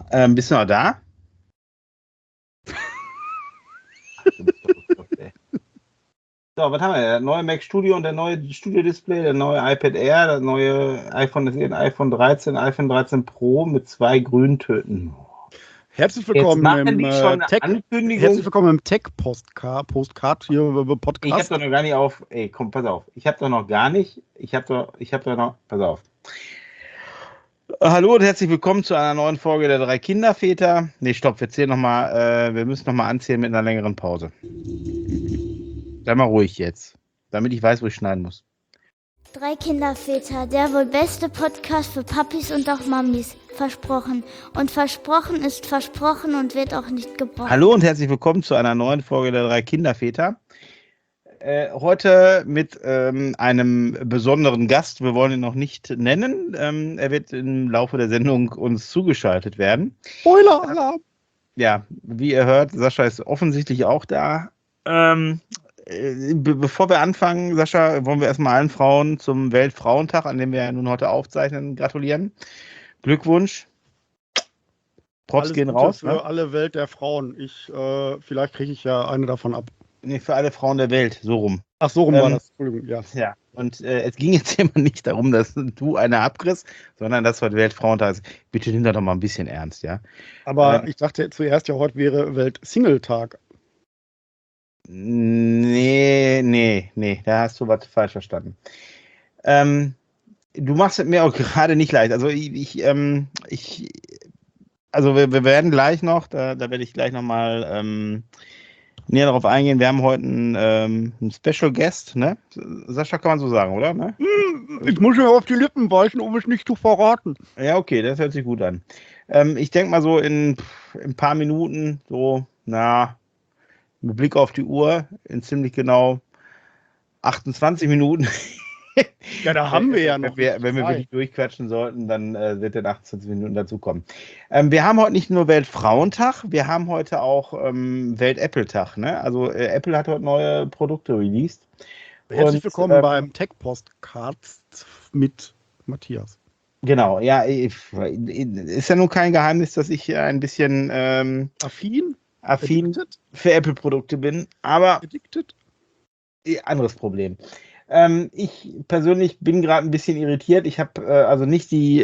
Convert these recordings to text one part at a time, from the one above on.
Bist du noch da? So, was haben wir? Der neue Mac Studio und der neue Studio Display, der neue iPad Air, das neue iPhone, das ist ein iPhone 13, iPhone 13 Pro mit 2 Grüntönen. Herzlich willkommen Herzlich willkommen im Tech-Postcard hier Podcast. Ich habe doch noch gar nicht auf. Ey, komm, pass auf. Pass auf. Hallo und herzlich willkommen zu einer neuen Folge der 3 Kinderväter. Nee, stopp, wir müssen nochmal anzählen mit einer längeren Pause. Sei mal ruhig jetzt, damit ich weiß, wo ich schneiden muss. 3 Kinderväter, der wohl beste Podcast für Papis und auch Mamis. Versprochen. Und versprochen ist versprochen und wird auch nicht gebrochen. Hallo und herzlich willkommen zu einer neuen Folge der 3 Kinderväter. Heute mit einem besonderen Gast. Wir wollen ihn noch nicht nennen. Er wird im Laufe der Sendung uns zugeschaltet werden. Spoiler-Alarm! Ja, wie ihr hört, Sascha ist offensichtlich auch da. Bevor wir anfangen, Sascha, wollen wir erstmal allen Frauen zum Weltfrauentag, an dem wir ja nun heute aufzeichnen, gratulieren. Glückwunsch. Props gehen raus. Für alle Welt der Frauen. Vielleicht kriege ich ja eine davon ab. Nee, für alle Frauen der Welt, so rum. Ach, so rum war das. Entschuldigung, ja. Ja, und es ging jetzt immer nicht darum, dass du eine abkriegst, sondern dass heute Weltfrauentag ist. Bitte nimm das doch mal ein bisschen ernst, ja. Aber ich dachte zuerst ja, heute wäre Welt-Single-Tag. Nee, da hast du was falsch verstanden. Du machst es mir auch gerade nicht leicht. Also wir werden gleich noch, da werde ich gleich nochmal näher darauf eingehen. Wir haben heute einen Special Guest, ne? Sascha, kann man so sagen, oder? Ne? Ich muss mir auf die Lippen weichen, um es nicht zu verraten. Ja, okay, das hört sich gut an. Ich denke mal so in ein paar Minuten, mit Blick auf die Uhr, in ziemlich genau 28 Minuten. Ja, da haben wir ja noch. Wenn wir wirklich durchquatschen sollten, dann wird in 28 Minuten dazukommen. Wir haben heute nicht nur Weltfrauentag, wir haben heute auch Welt-Apple-Tag. Ne? Also Apple hat heute neue Produkte released. Herzlich willkommen beim Tech-Postcard mit Matthias. Genau, ja, ist ja nun kein Geheimnis, dass ich ein bisschen affin für Apple-Produkte bin, aber anderes Problem. Ich persönlich bin gerade ein bisschen irritiert. Ich habe also nicht die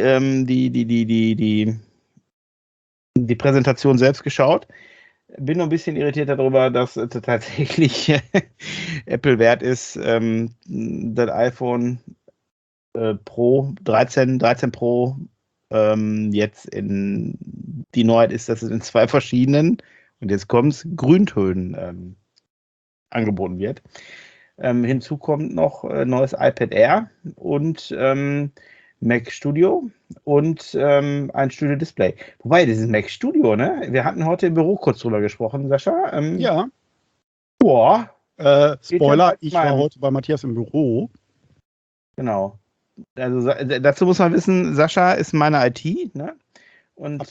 Präsentation selbst geschaut. Bin nur ein bisschen irritiert darüber, dass tatsächlich Apple wert ist, das iPhone Pro 13 Pro jetzt in die Neuheit ist, dass es in 2 verschiedenen, und jetzt kommt's, Grüntönen angeboten wird. Hinzu kommt noch neues iPad Air und Mac Studio und ein Studio Display. Wobei, dieses Mac Studio, ne? Wir hatten heute im Büro kurz drüber gesprochen, Sascha. Ja. Boah. Spoiler, ich war heute bei Matthias im Büro. Genau. Also dazu muss man wissen, Sascha ist meine IT, ne? Und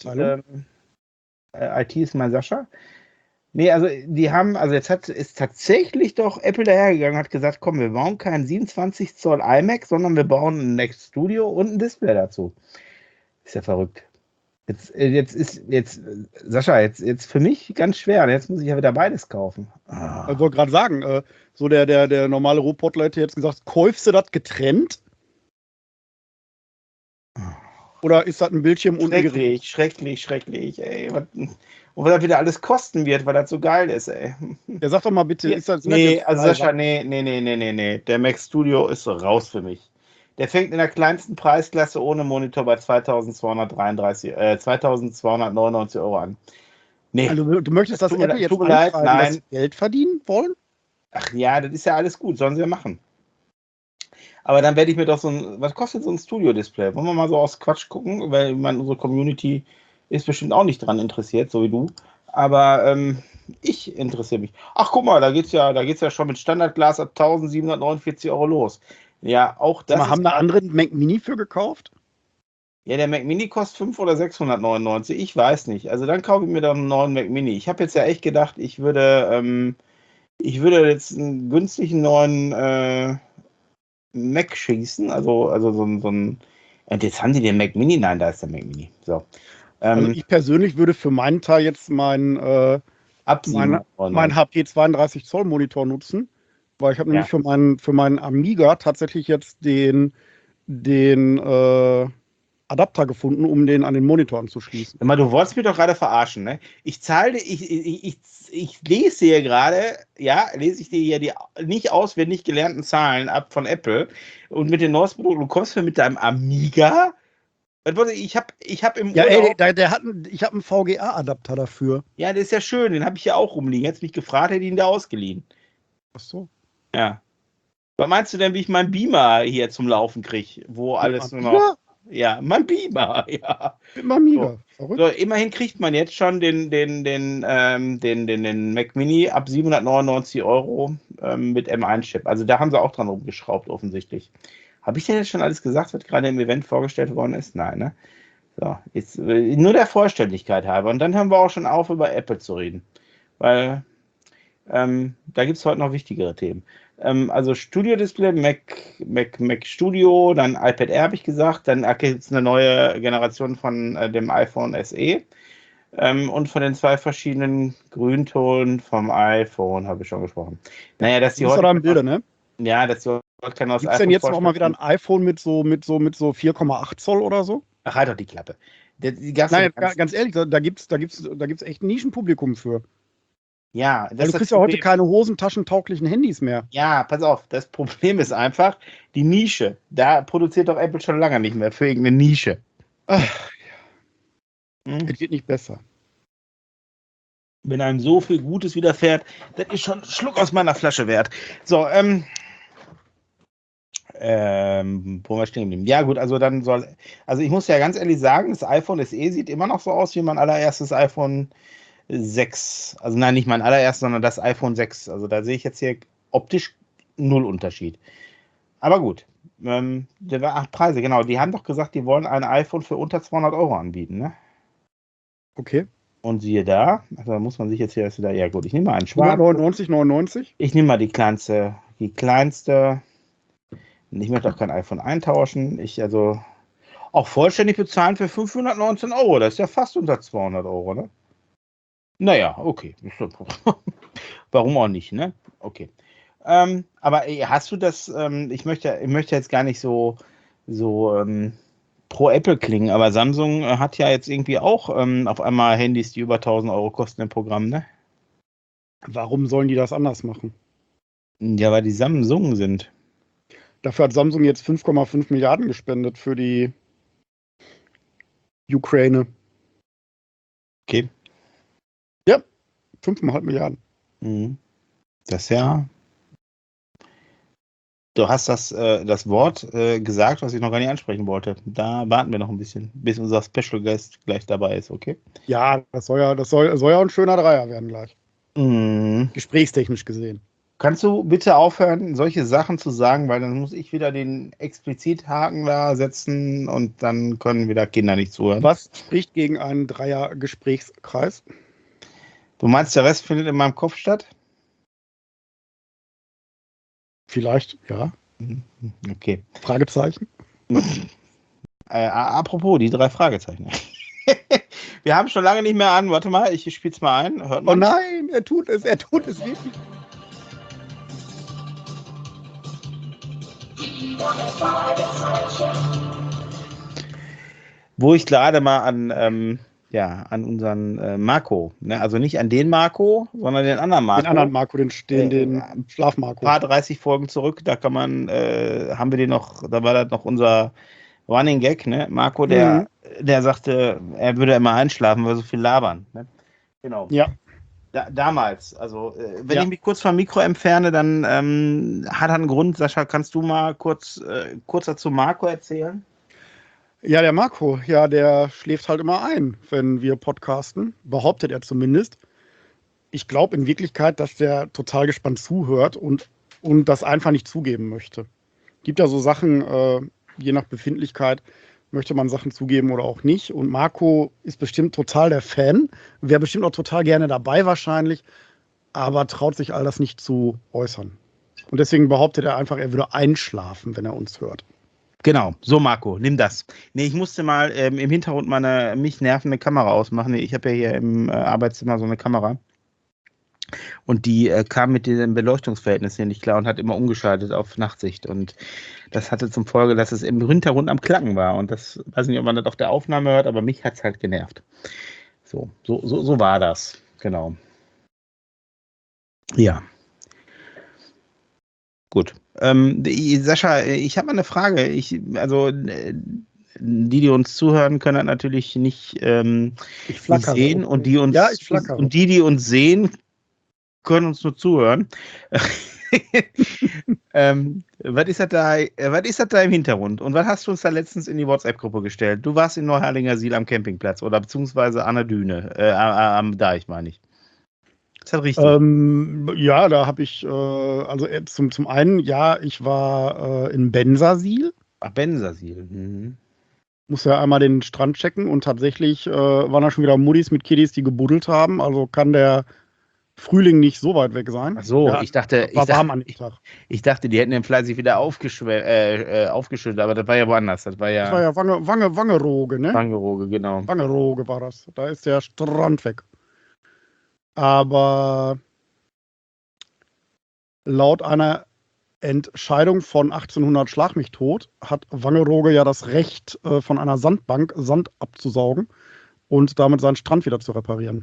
IT ist mein Sascha. Nee, also ist tatsächlich doch Apple dahergegangen, hat gesagt, komm, wir bauen keinen 27 Zoll iMac, sondern wir bauen ein Mac Studio und ein Display dazu. Ist ja verrückt. Jetzt Sascha, jetzt für mich ganz schwer. Jetzt muss ich ja wieder beides kaufen. Ich wollte gerade sagen, so der normale Robotler hätte jetzt gesagt, kaufst du das getrennt? Oder ist das ein Bildschirm und ein Gerät? Schrecklich, ey. Und was das wieder alles kosten wird, weil das so geil ist, ey. Ja, sag doch mal bitte, ist das... Nee, also Sascha, nee. Der Mac Studio ist so raus für mich. Der fängt in der kleinsten Preisklasse ohne Monitor bei 2.299 € an. Nee. Also, du möchtest, dass Apple jetzt dass sie Geld verdienen wollen? Ach ja, das ist ja alles gut, sollen sie ja machen. Aber dann werde ich mir doch was kostet so ein Studio-Display? Wollen wir mal so aus Quatsch gucken? Weil unsere Community ist bestimmt auch nicht dran interessiert, so wie du. Aber ich interessiere mich. Ach, guck mal, da geht's ja schon mit Standardglas ab 1.749 € los. Ja, auch das. Haben da andere einen Mac Mini für gekauft? Ja, der Mac Mini kostet 500 oder 699, ich weiß nicht. Also dann kaufe ich mir doch einen neuen Mac Mini. Ich habe jetzt ja echt gedacht, ich würde jetzt einen günstigen neuen Mac schießen, also so ein. Und jetzt haben die den Mac Mini? Nein, da ist der Mac Mini. So. Also ich persönlich würde für meinen Teil jetzt meinen HP 32 Zoll Monitor nutzen, weil ich habe nämlich für meinen Amiga tatsächlich jetzt den Adapter gefunden, um den an den Monitor anzuschließen. Sag mal, du wolltest mich doch gerade verarschen, ne? Ich lese dir gerade, lese ich dir hier die nicht auswendig gelernten Zahlen ab von Apple und mit den neuesten Produkten, du kommst mir mit deinem Amiga? Ich hab im Urlaub... ich habe einen VGA-Adapter dafür. Ja, der ist ja schön, den habe ich ja auch rumliegen. Hättest mich gefragt, hätte ich ihn da ausgeliehen. Ach so. Ja. Was meinst du denn, wie ich meinen Beamer hier zum Laufen kriege? Wo alles nur noch... Ja, mein Beamer, ja. Mit Amiga. So, immerhin kriegt man jetzt schon den Mac Mini ab 799 € mit M1-Chip. Also da haben sie auch dran rumgeschraubt, offensichtlich. Habe ich denn jetzt schon alles gesagt, was gerade im Event vorgestellt worden ist? Nein, ne? So, jetzt nur der Vollständigkeit halber. Und dann haben wir auch schon auf, über Apple zu reden. Weil da gibt es heute noch wichtigere Themen. Also Studio-Display, Mac Studio, dann iPad Air habe ich gesagt, dann gibt es eine neue Generation von dem iPhone SE und von den 2 verschiedenen Grüntönen vom iPhone habe ich schon gesprochen. Naja, dass die heute... da Bilder, ne? Ja, dass die heute kein neues iPhone... Gibt es denn jetzt noch mal wieder ein iPhone mit so 4,8 Zoll oder so? Ach, halt doch die Klappe. Nein, ganz ehrlich, da gibt's echt ein Nischenpublikum für. Ja, du kriegst ja heute keine hosentaschentauglichen Handys mehr. Ja, pass auf, das Problem ist einfach die Nische. Da produziert doch Apple schon lange nicht mehr für irgendeine Nische. Ach, ja. Es wird nicht besser. Wenn einem so viel Gutes widerfährt, das ist schon ein Schluck aus meiner Flasche wert. So, wo wir stehen geblieben? Ja gut, also ich muss ja ganz ehrlich sagen, das iPhone SE sieht immer noch so aus wie mein allererstes iPhone 6. Also nein, nicht mein allererstes, sondern das iPhone 6. Also da sehe ich jetzt hier optisch null Unterschied. Aber gut, Preise, genau. Die haben doch gesagt, die wollen ein iPhone für unter 200 € anbieten, ne? Okay. Und siehe da, also da muss man sich jetzt hier erst wieder, ja gut, ich nehme mal einen schwarzen. 99. Ich nehme mal die kleinste. Ich möchte auch kein iPhone eintauschen. Auch vollständig bezahlen für 519 €. Das ist ja fast unter 200 €, ne? Naja, okay. Warum auch nicht, ne? Okay. Aber hast du das, ich möchte jetzt gar nicht so pro Apple klingen, aber Samsung hat ja jetzt irgendwie auch auf einmal Handys, die über 1000 € kosten im Programm, ne? Warum sollen die das anders machen? Ja, weil die Samsung sind. Dafür hat Samsung jetzt 5,5 Milliarden gespendet für die Ukraine. Okay. Ja, 5,5 Milliarden. Das ja. Du hast das Wort gesagt, was ich noch gar nicht ansprechen wollte. Da warten wir noch ein bisschen, bis unser Special Guest gleich dabei ist, okay? Ja, das soll ja ein schöner Dreier werden gleich. Gesprächstechnisch gesehen. Kannst du bitte aufhören, solche Sachen zu sagen, weil dann muss ich wieder den Explizithaken da setzen und dann können wieder Kinder nicht zuhören. Was spricht gegen einen Dreier-Gesprächskreis? Du meinst, der Rest findet in meinem Kopf statt? Vielleicht, ja. Okay. Fragezeichen? Apropos, die 3 Fragezeichen. Wir haben schon lange nicht mehr an. Warte mal, ich spiele es mal ein. Hört man? Oh nein, er tut es wirklich. Wo ich gerade mal an unseren Marco, ne? Also nicht an den Marco, sondern den anderen Marco. Den anderen Marco, den Schlaf-Marco. Ein paar 30 Folgen zurück, da kann man, haben wir den noch, da war das noch unser Running Gag, ne? Marco, der sagte, er würde immer einschlafen, weil wir so viel labern. Ne? Genau. Ja. Damals, also wenn ich mich kurz vom Mikro entferne, dann hat er einen Grund. Sascha, kannst du mal kurz dazu Marco erzählen? Ja, der Marco, der schläft halt immer ein, wenn wir podcasten, behauptet er zumindest. Ich glaube in Wirklichkeit, dass der total gespannt zuhört und das einfach nicht zugeben möchte. Gibt ja so Sachen, je nach Befindlichkeit, möchte man Sachen zugeben oder auch nicht. Und Marco ist bestimmt total der Fan, wäre bestimmt auch total gerne dabei wahrscheinlich, aber traut sich all das nicht zu äußern. Und deswegen behauptet er einfach, er würde einschlafen, wenn er uns hört. Genau, so Marco, nimm das. Nee, ich musste mal im Hintergrund meine mich nervende Kamera ausmachen. Ich habe ja hier im Arbeitszimmer so eine Kamera. Und die kam mit den Beleuchtungsverhältnissen hier nicht klar und hat immer umgeschaltet auf Nachtsicht. Und das hatte zum Folge, dass es im Hintergrund am Klacken war. Und das, weiß nicht, ob man das auf der Aufnahme hört, aber mich hat es halt genervt. So war das. Genau. Ja. Gut. Sascha, ich habe mal eine Frage. Die uns zuhören, können das natürlich nicht sehen. Und die uns, ja, ich flackere. Und die uns sehen, können uns nur zuhören. Was ist das da im Hintergrund? Und was hast du uns da letztens in die WhatsApp-Gruppe gestellt? Du warst in Neuherlingersiel am Campingplatz oder beziehungsweise an der Düne, am Deich, meine ich. Ist das richtig? Ja, da habe ich, zum einen, ja, ich war in Bensersiel. Ach, Bensersiel. Mhm. Muss ja einmal den Strand checken und tatsächlich waren da schon wieder Muddis mit Kiddies, die gebuddelt haben. Also kann der Frühling nicht so weit weg sein. Ach so, ja, ich dachte, warm an dem Tag. Ich dachte, die hätten den fleißig wieder aufgeschüttet, aber das war ja woanders. Das war ja Wangerooge, ne? Wangerooge, genau. Wangerooge war das. Da ist der Strand weg. Aber laut einer Entscheidung von 1800 Schlag mich tot hat Wangerooge ja das Recht, von einer Sandbank Sand abzusaugen und damit seinen Strand wieder zu reparieren.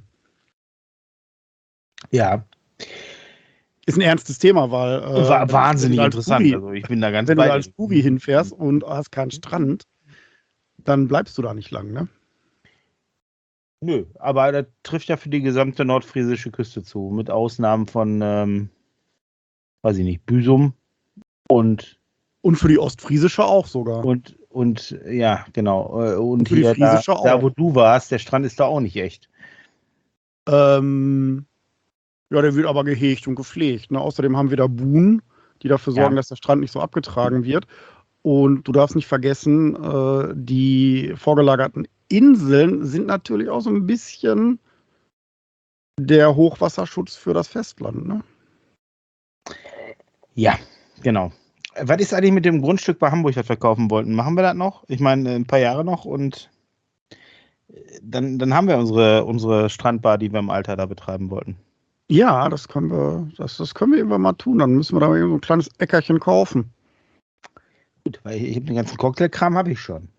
Ja. Ist ein ernstes Thema, weil war wahnsinnig interessant. Bubi, also ich bin da ganz wenn bei du dir. als Bubi hinfährst und hast keinen Strand, dann bleibst du da nicht lang, ne? Nö, aber das trifft ja für die gesamte nordfriesische Küste zu, mit Ausnahmen von, weiß ich nicht, Büsum und für die ostfriesische auch sogar. Und ja, genau. Und für die hier friesische auch. da, wo du warst, der Strand ist da auch nicht echt. Ja, der wird aber gehegt und gepflegt. Ne? Außerdem haben wir da Buhnen, die dafür sorgen, dass der Strand nicht so abgetragen wird. Und du darfst nicht vergessen, die vorgelagerten Inseln sind natürlich auch so ein bisschen der Hochwasserschutz für das Festland. Ne? Ja, genau. Was ist eigentlich mit dem Grundstück bei Hamburg, das wir kaufen wollten? Machen wir das noch? Ich meine, ein paar Jahre noch und dann haben wir unsere Strandbar, die wir im Alter da betreiben wollten. Ja, das können wir irgendwann mal tun. Dann müssen wir da mal so ein kleines Äckerchen kaufen. Gut, weil ich den ganzen Cocktailkram habe ich schon.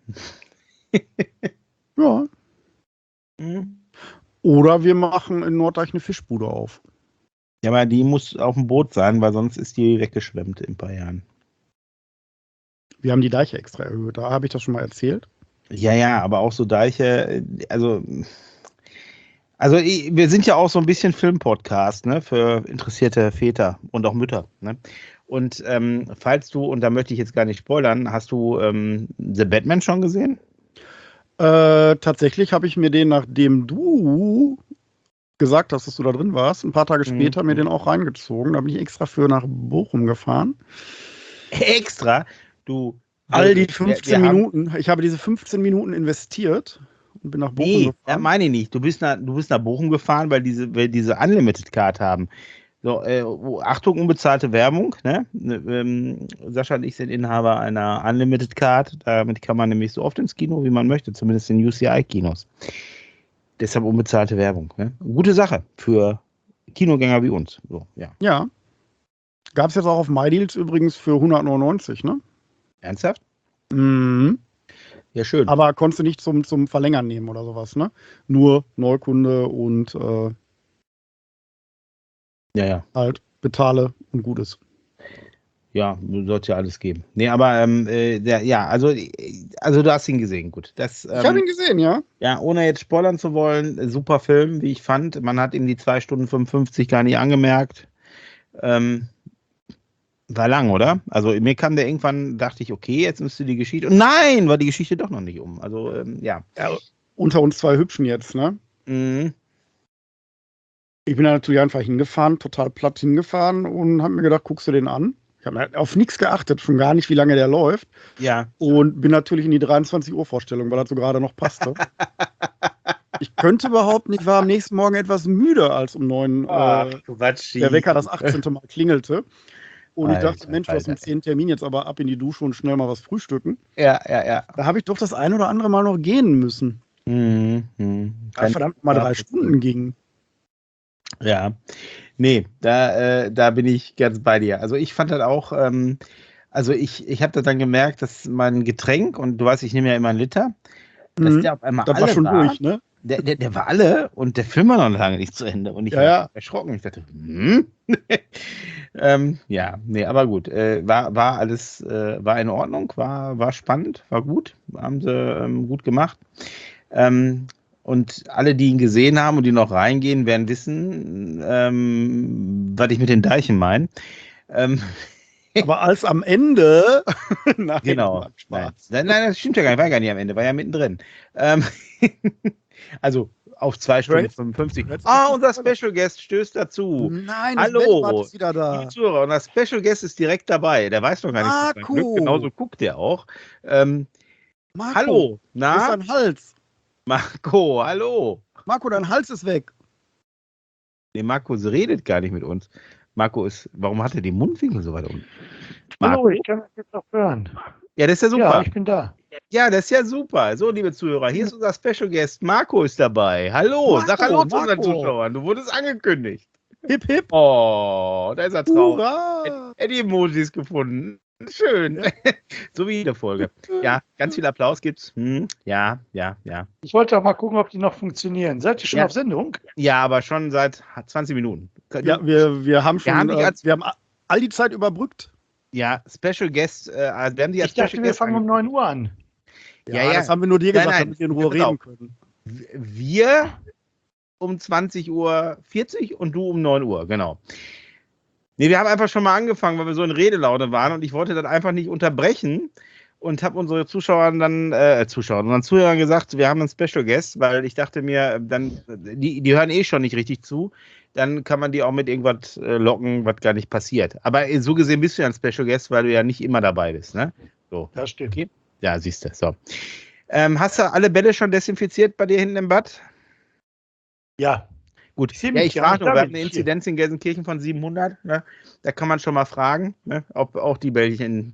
Ja. Mhm. Oder wir machen in Norddeich eine Fischbude auf. Ja, aber die muss auf dem Boot sein, weil sonst ist die weggeschwemmt in ein paar Jahren. Wir haben die Deiche extra erhöht. Da habe ich das schon mal erzählt. Ja, aber auch so Deiche, also wir sind ja auch so ein bisschen Filmpodcast, ne, für interessierte Väter und auch Mütter, ne? Und falls du, und da möchte ich jetzt gar nicht spoilern, hast du The Batman schon gesehen? Tatsächlich habe ich mir den, nachdem du gesagt hast, dass du da drin warst, ein paar Tage später mir den auch reingezogen. Da bin ich extra für nach Bochum gefahren. Extra? Du. All die 15 Minuten. Ich habe diese 15 Minuten investiert und bin nach Bochum gefahren. Nee, meine ich nicht. Du bist nach Bochum gefahren, weil diese Unlimited Card haben. So, Achtung, unbezahlte Werbung. Ne? Sascha und ich sind Inhaber einer Unlimited Card. Damit kann man nämlich so oft ins Kino, wie man möchte, zumindest in UCI-Kinos. Deshalb unbezahlte Werbung. Ne? Gute Sache für Kinogänger wie uns. So, ja. Ja. Gab es jetzt auch auf MyDeals übrigens für 199, ne? Ernsthaft? Mhm. Ja, schön. Aber konntest du nicht zum Verlängern nehmen oder sowas, ne? Nur Neukunde und ja. Halt bezahle und gut ist. Ja, sollte ja alles geben. Nee, aber also du hast ihn gesehen, gut. Ich habe ihn gesehen, ja. Ja, ohne jetzt spoilern zu wollen, super Film, wie ich fand. Man hat ihm die 2 Stunden 55 gar nicht angemerkt. War lang, oder? Also mir kam der irgendwann, dachte ich, okay, jetzt müsste die Geschichte. Und nein, war die Geschichte doch noch nicht um. Also, ja. Unter uns zwei Hübschen jetzt, ne? Mhm. Ich bin da natürlich einfach hingefahren, total platt hingefahren und habe mir gedacht, guckst du den an? Ich habe auf nichts geachtet, schon gar nicht, wie lange der läuft. Ja. Und bin natürlich in die 23 Uhr Vorstellung, weil das so gerade noch passte. Ich könnte behaupten, ich war am nächsten Morgen etwas müde, als um 9 der Wecker das 18. Mal klingelte. Und ich dachte, Alter, Mensch, du hast um 10 Termin, jetzt aber ab in die Dusche und schnell mal was frühstücken. Ja. Da habe ich doch das ein oder andere Mal noch gehen müssen. Kann Verdammt mal 3 Stunden ging. Ja, nee, da bin ich ganz bei dir. Also ich fand das auch, also ich habe das dann gemerkt, dass mein Getränk, und du weißt, ich nehme ja immer einen Liter, dass der auf einmal Das alle war schon durch, ne? Der war alle und der Film war noch lange nicht zu Ende. Und ich war erschrocken. Ich dachte, ja, nee, aber gut. War alles, war in Ordnung, war spannend, war gut. Haben sie gut gemacht. Und alle, die ihn gesehen haben und die noch reingehen, werden wissen, was ich mit den Deichen meine. Aber als am Ende. Nein, genau. Nein, das stimmt ja gar nicht. War gar nicht am Ende, war ja mittendrin. Also auf 2 Stunden 55. Unser Special Guest stößt dazu. Nein, hallo, ist wieder da. Zuhörer, unser Special Guest ist direkt dabei. Der weiß noch gar nicht, Marco. Glück. Genauso guckt er auch. Marco, hallo, na? Wo ist dein Hals? Marco, hallo. Marco, dein Hals ist weg. Nee, Marco redet gar nicht mit uns. Marco warum hat er die Mundwinkel so weit unten? Hallo, ich kann mich jetzt noch hören. Ja, das ist ja super. Ja, ich bin da. Ja, das ist ja super. So, liebe Zuhörer, hier ist unser Special Guest. Marco ist dabei. Hallo, Marco, sag Hallo zu unseren Marco. Zuschauern. Du wurdest angekündigt. Hip, hip. Oh, da ist er traurig. Hurra. Eddie Emojis gefunden. Schön. Ja. So wie jede Folge. Ja, ganz viel Applaus gibt's. Ja. Ich wollte auch mal gucken, ob die noch funktionieren. Seid ihr schon auf Sendung? Ja, aber schon seit 20 Minuten. Ja, wir haben schon, wir haben all die Zeit überbrückt. Ja, Special Guest. Wir haben die als Ich dachte, Special wir Guest fangen um 9 Uhr an. Ja, das haben wir nur dir gesagt, damit wir in Ruhe reden können. Wir um 20:40 Uhr und du um 9 Uhr, genau. Nee, wir haben einfach schon mal angefangen, weil wir so in Redelaune waren und ich wollte das einfach nicht unterbrechen und habe unseren Zuhörern gesagt, wir haben einen Special Guest, weil ich dachte mir, dann die hören eh schon nicht richtig zu, dann kann man die auch mit irgendwas locken, was gar nicht passiert. Aber so gesehen bist du ja ein Special Guest, weil du ja nicht immer dabei bist, ne? So. Das stimmt. Okay. Ja, siehst du. So. Hast du alle Bälle schon desinfiziert bei dir hinten im Bad? Ja. Gut. Ja, ich frage nur, wir haben eine Inzidenz in Gelsenkirchen von 700. Ne? Da kann man schon mal fragen, ne? Ob auch die Bällchen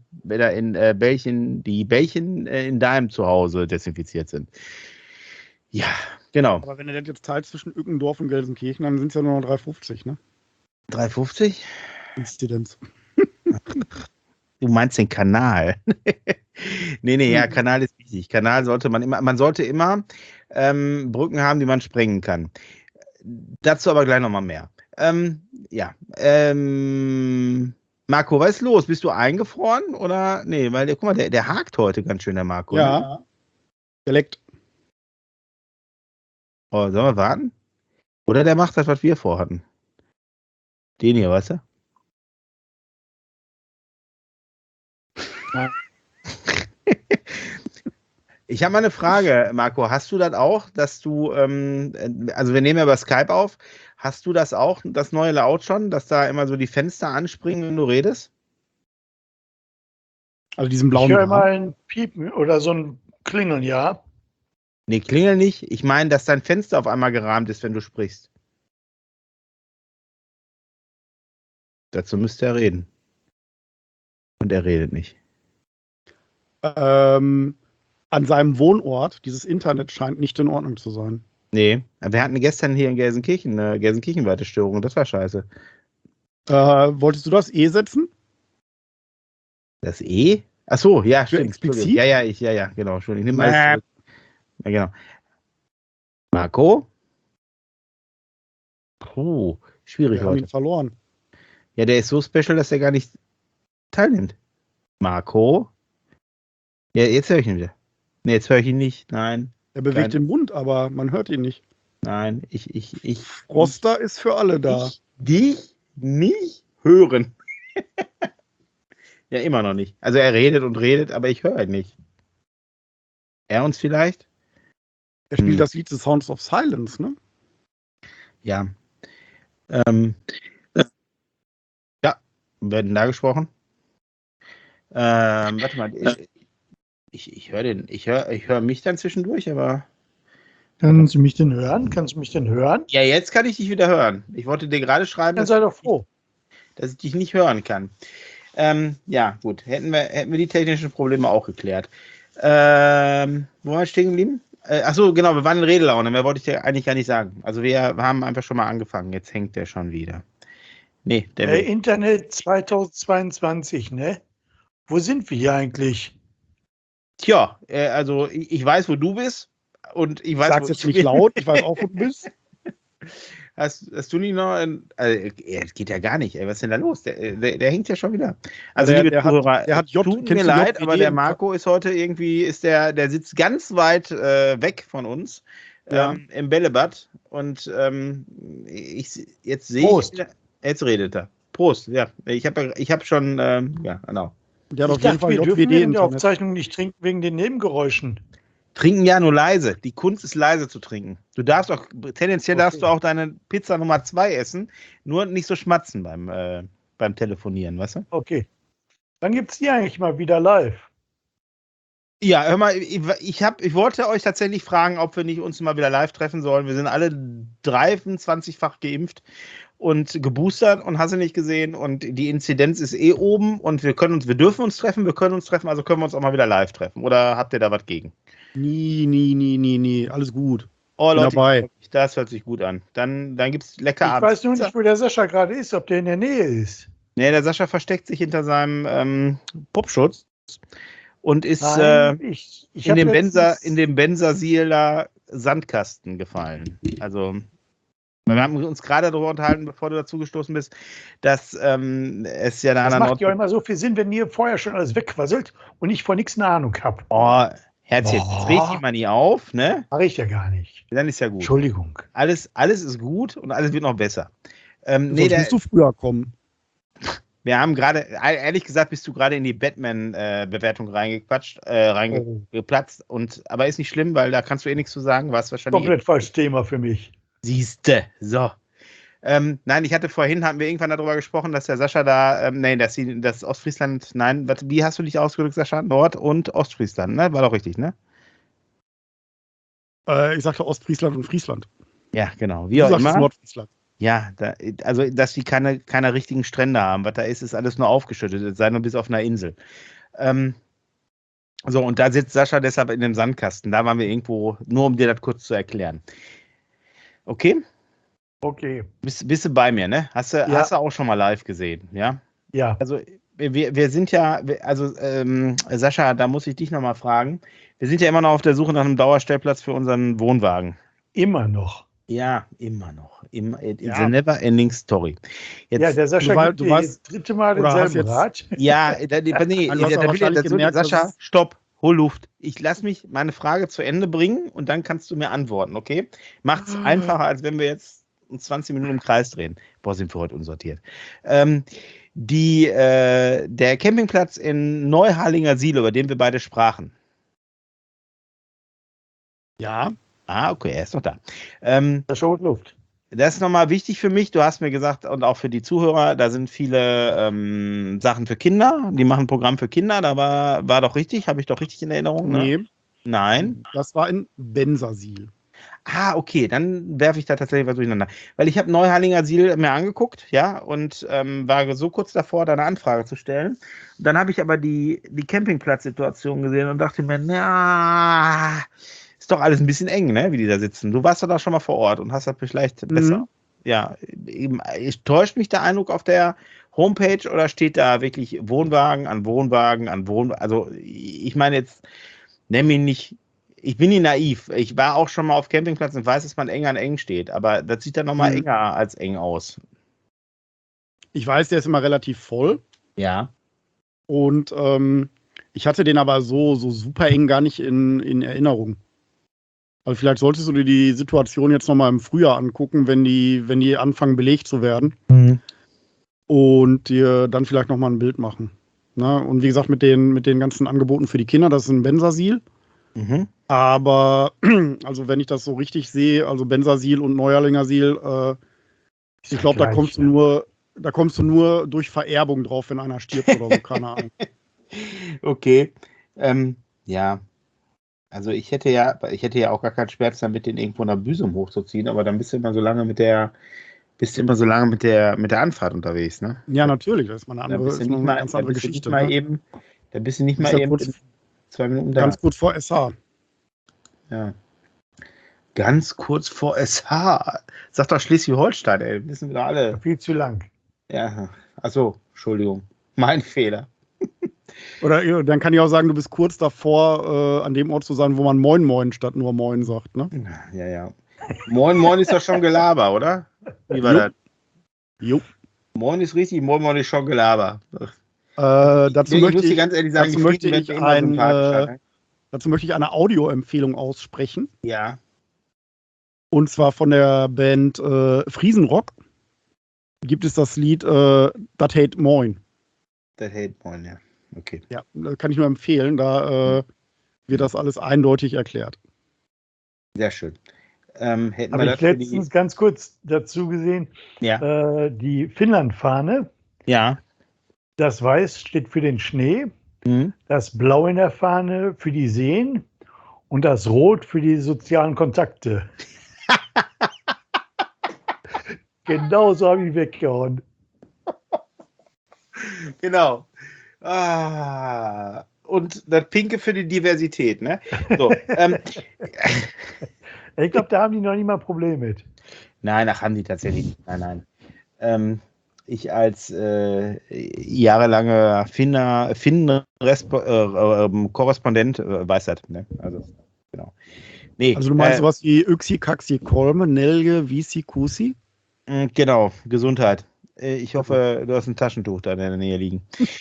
in deinem Zuhause desinfiziert sind. Ja, genau. Aber wenn du das jetzt teilt zwischen Ückendorf und Gelsenkirchen, dann sind es ja nur noch 3,50, ne? 3,50? Inzidenz. Du meinst den Kanal. Nee, ja, Kanal ist wichtig. Kanal sollte man sollte immer Brücken haben, die man sprengen kann. Dazu aber gleich nochmal mehr. Marco, was ist los? Bist du eingefroren oder? Nee, weil guck mal, der hakt heute ganz schön, der Marco. Ja. Ne? Der leckt. Oh, sollen wir warten? Oder der macht das, was wir vorhatten. Den hier, weißt du? Ich habe mal eine Frage, Marco. Hast du das auch, dass du, also wir nehmen ja über Skype auf, hast du das auch, das neue Layout schon, dass da immer so die Fenster anspringen, wenn du redest? Also diesen blauen. Ich höre mal ein Piepen oder so ein Klingeln, ja. Nee, klingel nicht. Ich meine, dass dein Fenster auf einmal gerahmt ist, wenn du sprichst. Dazu müsste er reden. Und er redet nicht. An seinem Wohnort, dieses Internet scheint nicht in Ordnung zu sein. Nee, wir hatten gestern hier in Gelsenkirchen eine gelsenkirchenweite Störung und das war scheiße. Wolltest du das E setzen? Das E? Ach so, ja, stimmt. Explizit? Ja, genau. Ich nehme alles zurück. Ja, genau. Marco? Puh, schwierig Wir haben ihn heute. verloren. Ja, der ist so special, dass er gar nicht teilnimmt. Marco? Ja, jetzt höre ich ihn wieder. Nee, jetzt höre ich ihn nicht. Nein. Er bewegt den Mund, aber man hört ihn nicht. Nein, Roster ist für alle da. dich nicht hören. Ja, immer noch nicht. Also er redet und redet, aber ich höre ihn nicht. Er uns vielleicht? Er spielt das Lied The Sounds of Silence, ne? Ja. Ja, werden da gesprochen. Warte mal. Ich höre mich dann zwischendurch, aber. Können Sie mich denn hören? Kannst du mich denn hören? Ja, jetzt kann ich dich wieder hören. Ich wollte dir gerade schreiben, Dann sei doch froh. dass ich dich nicht hören kann. Ja, gut. Hätten wir die technischen Probleme auch geklärt. Wo waren wir stehen geblieben? Achso, genau, wir waren in Redelaune. Mehr wollte ich dir eigentlich gar nicht sagen. Also wir haben einfach schon mal angefangen. Jetzt hängt der schon wieder. Nee, der will. Internet 2022, ne? Wo sind wir hier eigentlich? Tja, also ich weiß, wo du bist. Und ich weiß, Sag's wo jetzt ich nicht bin. laut, ich weiß auch, wo du bist. Hast du nicht noch? Das geht ja gar nicht, ey. Was ist denn da los? Der hängt ja schon wieder. Also, Der- liebe der hat- Zuhörer, der hat tut kennst mir du leid, JWD aber der im Marco ist heute irgendwie, der sitzt ganz weit weg von uns Ja. im Bällebad. Und jetzt sehe ich, Prost. jetzt redet er. Prost, ja. Ich hab schon, ja, genau. Der hat Ich auf jeden dachte, Fall wir dürfen in der JWD-Internet. Aufzeichnung nicht trinken wegen den Nebengeräuschen. Trinken ja nur leise. Die Kunst ist leise zu trinken. Du darfst auch, tendenziell darfst Okay. du auch deine Pizza Nummer 2 essen, nur nicht so schmatzen beim Telefonieren, weißt du? Okay. Dann gibt es die eigentlich mal wieder live. Ja, hör mal, ich wollte euch tatsächlich fragen, ob wir nicht uns mal wieder live treffen sollen. Wir sind alle 23-fach geimpft und geboostert und hast du nicht gesehen und die Inzidenz ist oben und wir dürfen uns treffen, also können wir uns auch mal wieder live treffen. Oder habt ihr da was gegen? Nie. Alles gut. Oh Bin Leute, dabei. das hört sich gut an. Dann gibt es lecker Ich Abend. weiß nur nicht, wo der Sascha gerade ist, ob der in der Nähe ist. Nee, der Sascha versteckt sich hinter seinem Popschutz und ist Nein, ich in hab dem letztens- Bensersiler Sandkasten gefallen. Also, wir haben uns gerade darüber unterhalten, bevor du dazugestoßen bist, dass es ja da Das an der macht ja auch Nord... immer so viel Sinn, wenn ihr vorher schon alles wegquasselt und ich von nichts eine Ahnung habe. Oh, Herzchen, jetzt reg dich mal nicht auf, ne? Mache ich ja gar nicht. Dann ist ja gut. Entschuldigung. Alles ist gut und alles wird noch besser. Sonst musst du früher kommen. Wir haben gerade, ehrlich gesagt, bist du gerade in die Batman-Bewertung reingeplatzt. Aber ist nicht schlimm, weil da kannst du nichts zu sagen. Warst wahrscheinlich. Komplett falsches Thema für mich. Siehste, so. Nein, hatten wir irgendwann darüber gesprochen, dass der Sascha da, das Ostfriesland, wie hast du dich ausgedrückt, Sascha? Nord- und Ostfriesland, ne? War doch richtig, ne? Ich sagte Ostfriesland und Friesland. Ja, genau. Wie Du auch sagtest immer. Nordfriesland. Ja, also, dass die keine richtigen Strände haben. Was da ist alles nur aufgeschüttet. Es sei nur bis auf einer Insel. So, und da sitzt Sascha deshalb in dem Sandkasten. Da waren wir irgendwo, nur um dir das kurz zu erklären. Okay? Okay. Bist du bei mir, ne? Hast du auch schon mal live gesehen, ja? Ja. Also, wir sind ja, Sascha, da muss ich dich nochmal fragen. Wir sind ja immer noch auf der Suche nach einem Dauerstellplatz für unseren Wohnwagen. Immer noch. Ja, immer noch. It's a never ending story. Ja, der Sascha gibt dir das dritte Mal denselben Rat. Ja, Sascha, stopp, hol Luft. Ich lass mich meine Frage zu Ende bringen und dann kannst du mir antworten, okay? Macht's einfacher, als wenn wir jetzt uns 20 Minuten im Kreis drehen. Boah, sind wir heute unsortiert. Der Campingplatz in Neuharlinger Siel, über den wir beide sprachen. Ja. Ah, okay, er ist noch da. Das holt Luft. Das ist nochmal wichtig für mich. Du hast mir gesagt, und auch für die Zuhörer, da sind viele Sachen für Kinder. Die machen ein Programm für Kinder. Da war doch richtig, habe ich doch richtig in Erinnerung? Ne? Nee. Nein. Das war in Bensersiel. Ah, okay, dann werfe ich da tatsächlich was durcheinander. Weil ich habe Neuharlinger Siel mir angeguckt, ja, und war so kurz davor, da eine Anfrage zu stellen. Dann habe ich aber die Campingplatzsituation gesehen und dachte mir, na, ist doch alles ein bisschen eng, ne, wie die da sitzen. Du warst doch da schon mal vor Ort und hast das vielleicht besser. Ja, täuscht mich der Eindruck auf der Homepage oder steht da wirklich Wohnwagen an Wohnwagen an Wohnwagen? Also, ich meine jetzt, nenn mich nicht. Ich bin nicht naiv. Ich war auch schon mal auf Campingplatz und weiß, dass man eng an eng steht. Aber das sieht dann nochmal enger als eng aus. Ich weiß, der ist immer relativ voll. Ja. Und ich hatte den aber so super eng gar nicht in Erinnerung. Also vielleicht solltest du dir die Situation jetzt nochmal im Frühjahr angucken, wenn die anfangen belegt zu werden. Und dir dann vielleicht nochmal ein Bild machen. Na, und wie gesagt, mit den ganzen Angeboten für die Kinder, das ist ein Bensersiel. Aber, also wenn ich das so richtig sehe, also Bensersiel und Neuharlinger Siel, ich glaube, da kommst du nur durch Vererbung drauf, wenn einer stirbt oder so, keine Ahnung. Okay. Ja. Also ich hätte ja auch gar keinen Schmerz damit, den irgendwo nach Büsum hochzuziehen, aber dann bist du immer so lange mit der Bist du immer so lange mit der Anfahrt unterwegs, ne? Ja, natürlich, das ist mal eine Da andere, bist du ist nicht eine mal, ganz da andere bist du nicht Geschichte. mal Ne? eben, da bist du nicht Du bist mal ja eben kurz, in 2 Minuten da. ganz kurz vor SH. Ja. Ganz kurz vor SH. Sag doch Schleswig-Holstein, ey. Wissen wir doch alle. Viel zu lang. Ja. Achso, Entschuldigung. Mein Fehler. Oder ja, dann kann ich auch sagen, du bist kurz davor, an dem Ort zu sein, wo man Moin Moin statt nur Moin sagt. Ne? Ja, ja. Moin, moin ist doch schon Gelaber, oder? Wie war das? Jo. Moin ist richtig, moin, moin ist schon Gelaber. Dazu Ich möchte muss dir ich, ganz ehrlich sagen, dazu möchte wird ich mir immer sympathischer. Ne? dazu möchte ich eine Audioempfehlung aussprechen. Ja. Und zwar von der Band Friesenrock gibt es das Lied Das Hate Moin. Das hält moin, ja. Okay. Ja, kann ich nur empfehlen. Da wird das alles eindeutig erklärt. Sehr schön. Hätten Habe wir ich das für letztens ganz kurz dazu gesehen, Ja. die Finnland-Fahne, Ja. das Weiß steht für den Schnee, Mhm. das Blau in der Fahne für die Seen und das Rot für die sozialen Kontakte. Genau so habe ich weggehauen. Genau. Und das Pinke für die Diversität, ne? So, Ich glaube, da haben die noch nicht mal Probleme mit. Nein, ach, haben die tatsächlich nicht. Nein. Ich als jahrelanger Korrespondent weiß das, ne? Also, genau. Nee, Also du meinst sowas wie Yxi, Kaxi, Kolme, Nelge, Visi, Kusi? Genau, Gesundheit. Ich hoffe, du hast ein Taschentuch da in der Nähe liegen.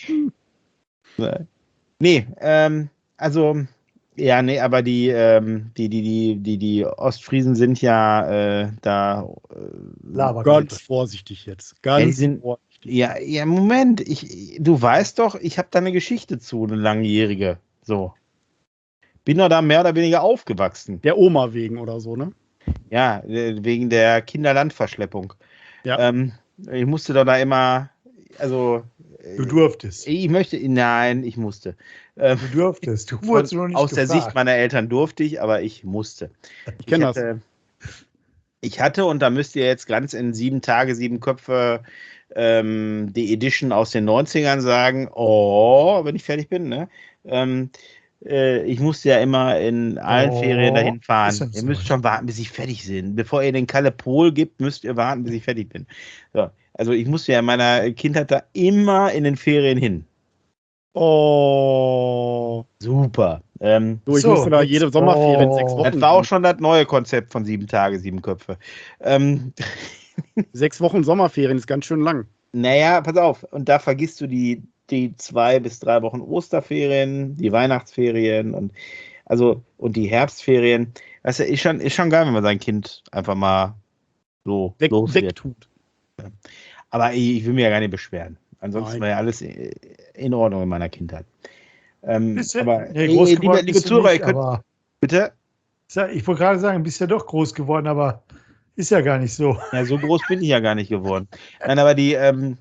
Nee, also, ja, nee, aber die Ostfriesen sind ja da. Ganz vorsichtig jetzt. Ganz vorsichtig. Ja, Moment, du weißt doch, ich habe da eine Geschichte zu, eine langjährige. So. Bin doch da mehr oder weniger aufgewachsen. Der Oma wegen oder so, ne? Ja, wegen der Kinderlandverschleppung. Ja. Ich musste doch da immer, also. Du durftest. Ich musste. Du durftest. Du wurdest noch nicht aus der gefragt. Sicht meiner Eltern durfte ich, aber ich musste. Ich kenne das. Ich hatte, und da müsst ihr jetzt ganz in 7 Tage, 7 Köpfe die Edition aus den 90ern sagen, wenn ich fertig bin, ne? Ich musste ja immer in allen Ferien dahin fahren. Ihr müsst schon warten, bis ich fertig bin. Bevor ihr den Kalle Pol gibt, müsst ihr warten, bis ich fertig bin. So. Also ich musste ja in meiner Kindheit da immer in den Ferien hin. Oh. Super. Ich musste da jede Sommerferien 6 Wochen. Das war auch schon das neue Konzept von 7 Tage, 7 Köpfe. 6 Wochen Sommerferien ist ganz schön lang. Naja, pass auf. Und da vergisst du die 2 bis 3 Wochen Osterferien, die Weihnachtsferien und die Herbstferien. Weißt du, ist schon geil, wenn man sein Kind einfach mal so wegtut. Aber ich will mir ja gar nicht beschweren. Ansonsten war ja alles in Ordnung in meiner Kindheit. Aber liebe Zuhörer, ihr könnt. Bitte? Ich wollte gerade sagen, bist ja doch groß geworden, aber ist ja gar nicht so. Ja, so groß bin ich ja gar nicht geworden. Nein, aber die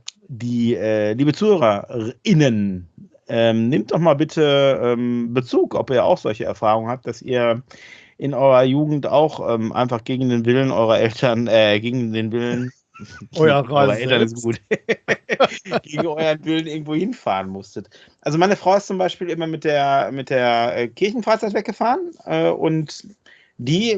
liebe ZuhörerInnen, nehmt doch mal bitte Bezug, ob ihr auch solche Erfahrungen habt, dass ihr in eurer Jugend auch einfach gegen den Willen eurer Eltern, gegen den Willen eurer Eltern ist gut, gegen euren Willen irgendwo hinfahren musstet. Also meine Frau ist zum Beispiel immer mit der Kirchenfreizeit weggefahren und die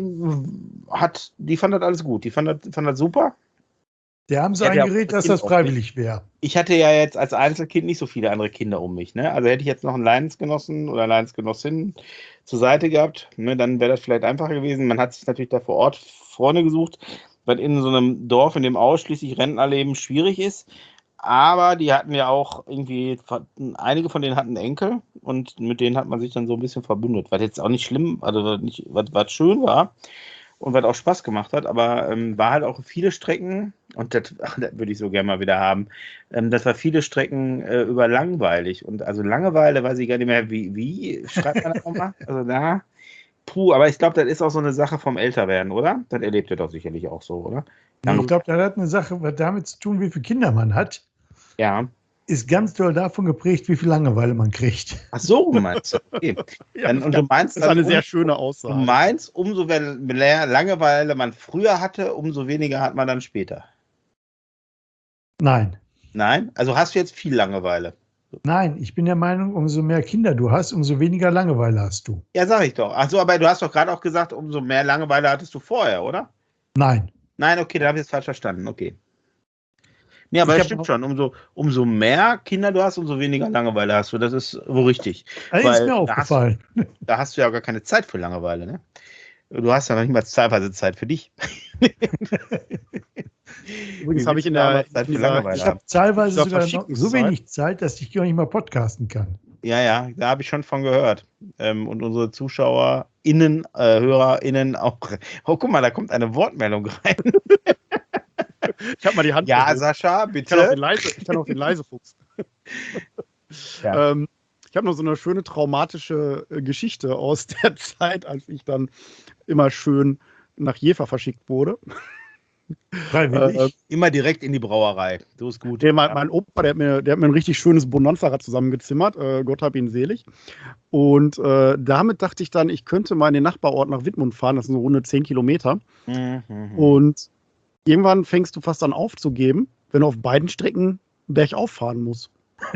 fand das alles gut. Die fand das super. Die haben so eingeredet, dass das freiwillig wäre. Ich hatte ja jetzt als Einzelkind nicht so viele andere Kinder um mich. Ne? Also hätte ich jetzt noch einen Leidensgenossen oder Leidensgenossin zur Seite gehabt, ne, dann wäre das vielleicht einfacher gewesen. Man hat sich natürlich da vor Ort Freunde gesucht, weil in so einem Dorf, in dem ausschließlich Rentner leben, schwierig ist. Aber die hatten ja auch irgendwie, einige von denen hatten Enkel und mit denen hat man sich dann so ein bisschen verbündet. Was jetzt auch nicht schlimm, also nicht, was schön war. Und was auch Spaß gemacht hat, aber war halt auch viele Strecken, und das würde ich so gerne mal wieder haben, das war viele Strecken über langweilig. Und also Langeweile weiß ich gar nicht mehr, wie schreibt man das nochmal? Also aber ich glaube, das ist auch so eine Sache vom Älterwerden, oder? Das erlebt ihr doch sicherlich auch so, oder? Ich glaube, das hat eine Sache damit zu tun, wie viele Kinder man hat. Ja. Ist ganz doll davon geprägt, wie viel Langeweile man kriegt. Ach so, meinst du? Okay. Und du meinst, das ist eine sehr schöne Aussage. Du meinst, umso mehr Langeweile man früher hatte, umso weniger hat man dann später. Nein. Nein? Also hast du jetzt viel Langeweile? Nein, ich bin der Meinung, umso mehr Kinder du hast, umso weniger Langeweile hast du. Ja, sag ich doch. Achso, aber du hast doch gerade auch gesagt, umso mehr Langeweile hattest du vorher, oder? Nein. Nein, okay, da habe ich es falsch verstanden. Okay. Nee, aber Ich das hab stimmt noch- schon. Umso mehr Kinder du hast, umso weniger Langeweile hast du. Das ist wohl richtig. Also ist Weil mir aufgefallen. Da hast du ja gar keine Zeit für Langeweile, ne? Du hast ja noch nicht mal teilweise Zeit für dich. Übrigens habe ich in der Zeit für dieser- Langeweile Ich haben. habe teilweise Dieser sogar noch verschickten so Zeit. wenig Zeit, dass ich gar nicht mal podcasten kann. Ja, da habe ich schon von gehört. Und unsere ZuschauerInnen, HörerInnen auch. Oh, guck mal, da kommt eine Wortmeldung rein. Ich habe mal die Hand. Ja, gehoben. Sascha, Ich kann auch bitte. den Leisefuchs. Ja. Ich habe noch so eine schöne traumatische Geschichte aus der Zeit, als ich dann immer schön nach Jever verschickt wurde. Freiwillig. Immer direkt in die Brauerei. So ist gut. Mein Opa, der hat mir ein richtig schönes Bonanza-Rad zusammengezimmert. Gott hab ihn selig. Und damit dachte ich dann, ich könnte mal in den Nachbarort nach Wittmund fahren. Das sind so runde 10 Kilometer. Und irgendwann fängst du fast an aufzugeben, wenn du auf beiden Strecken bergauf fahren musst.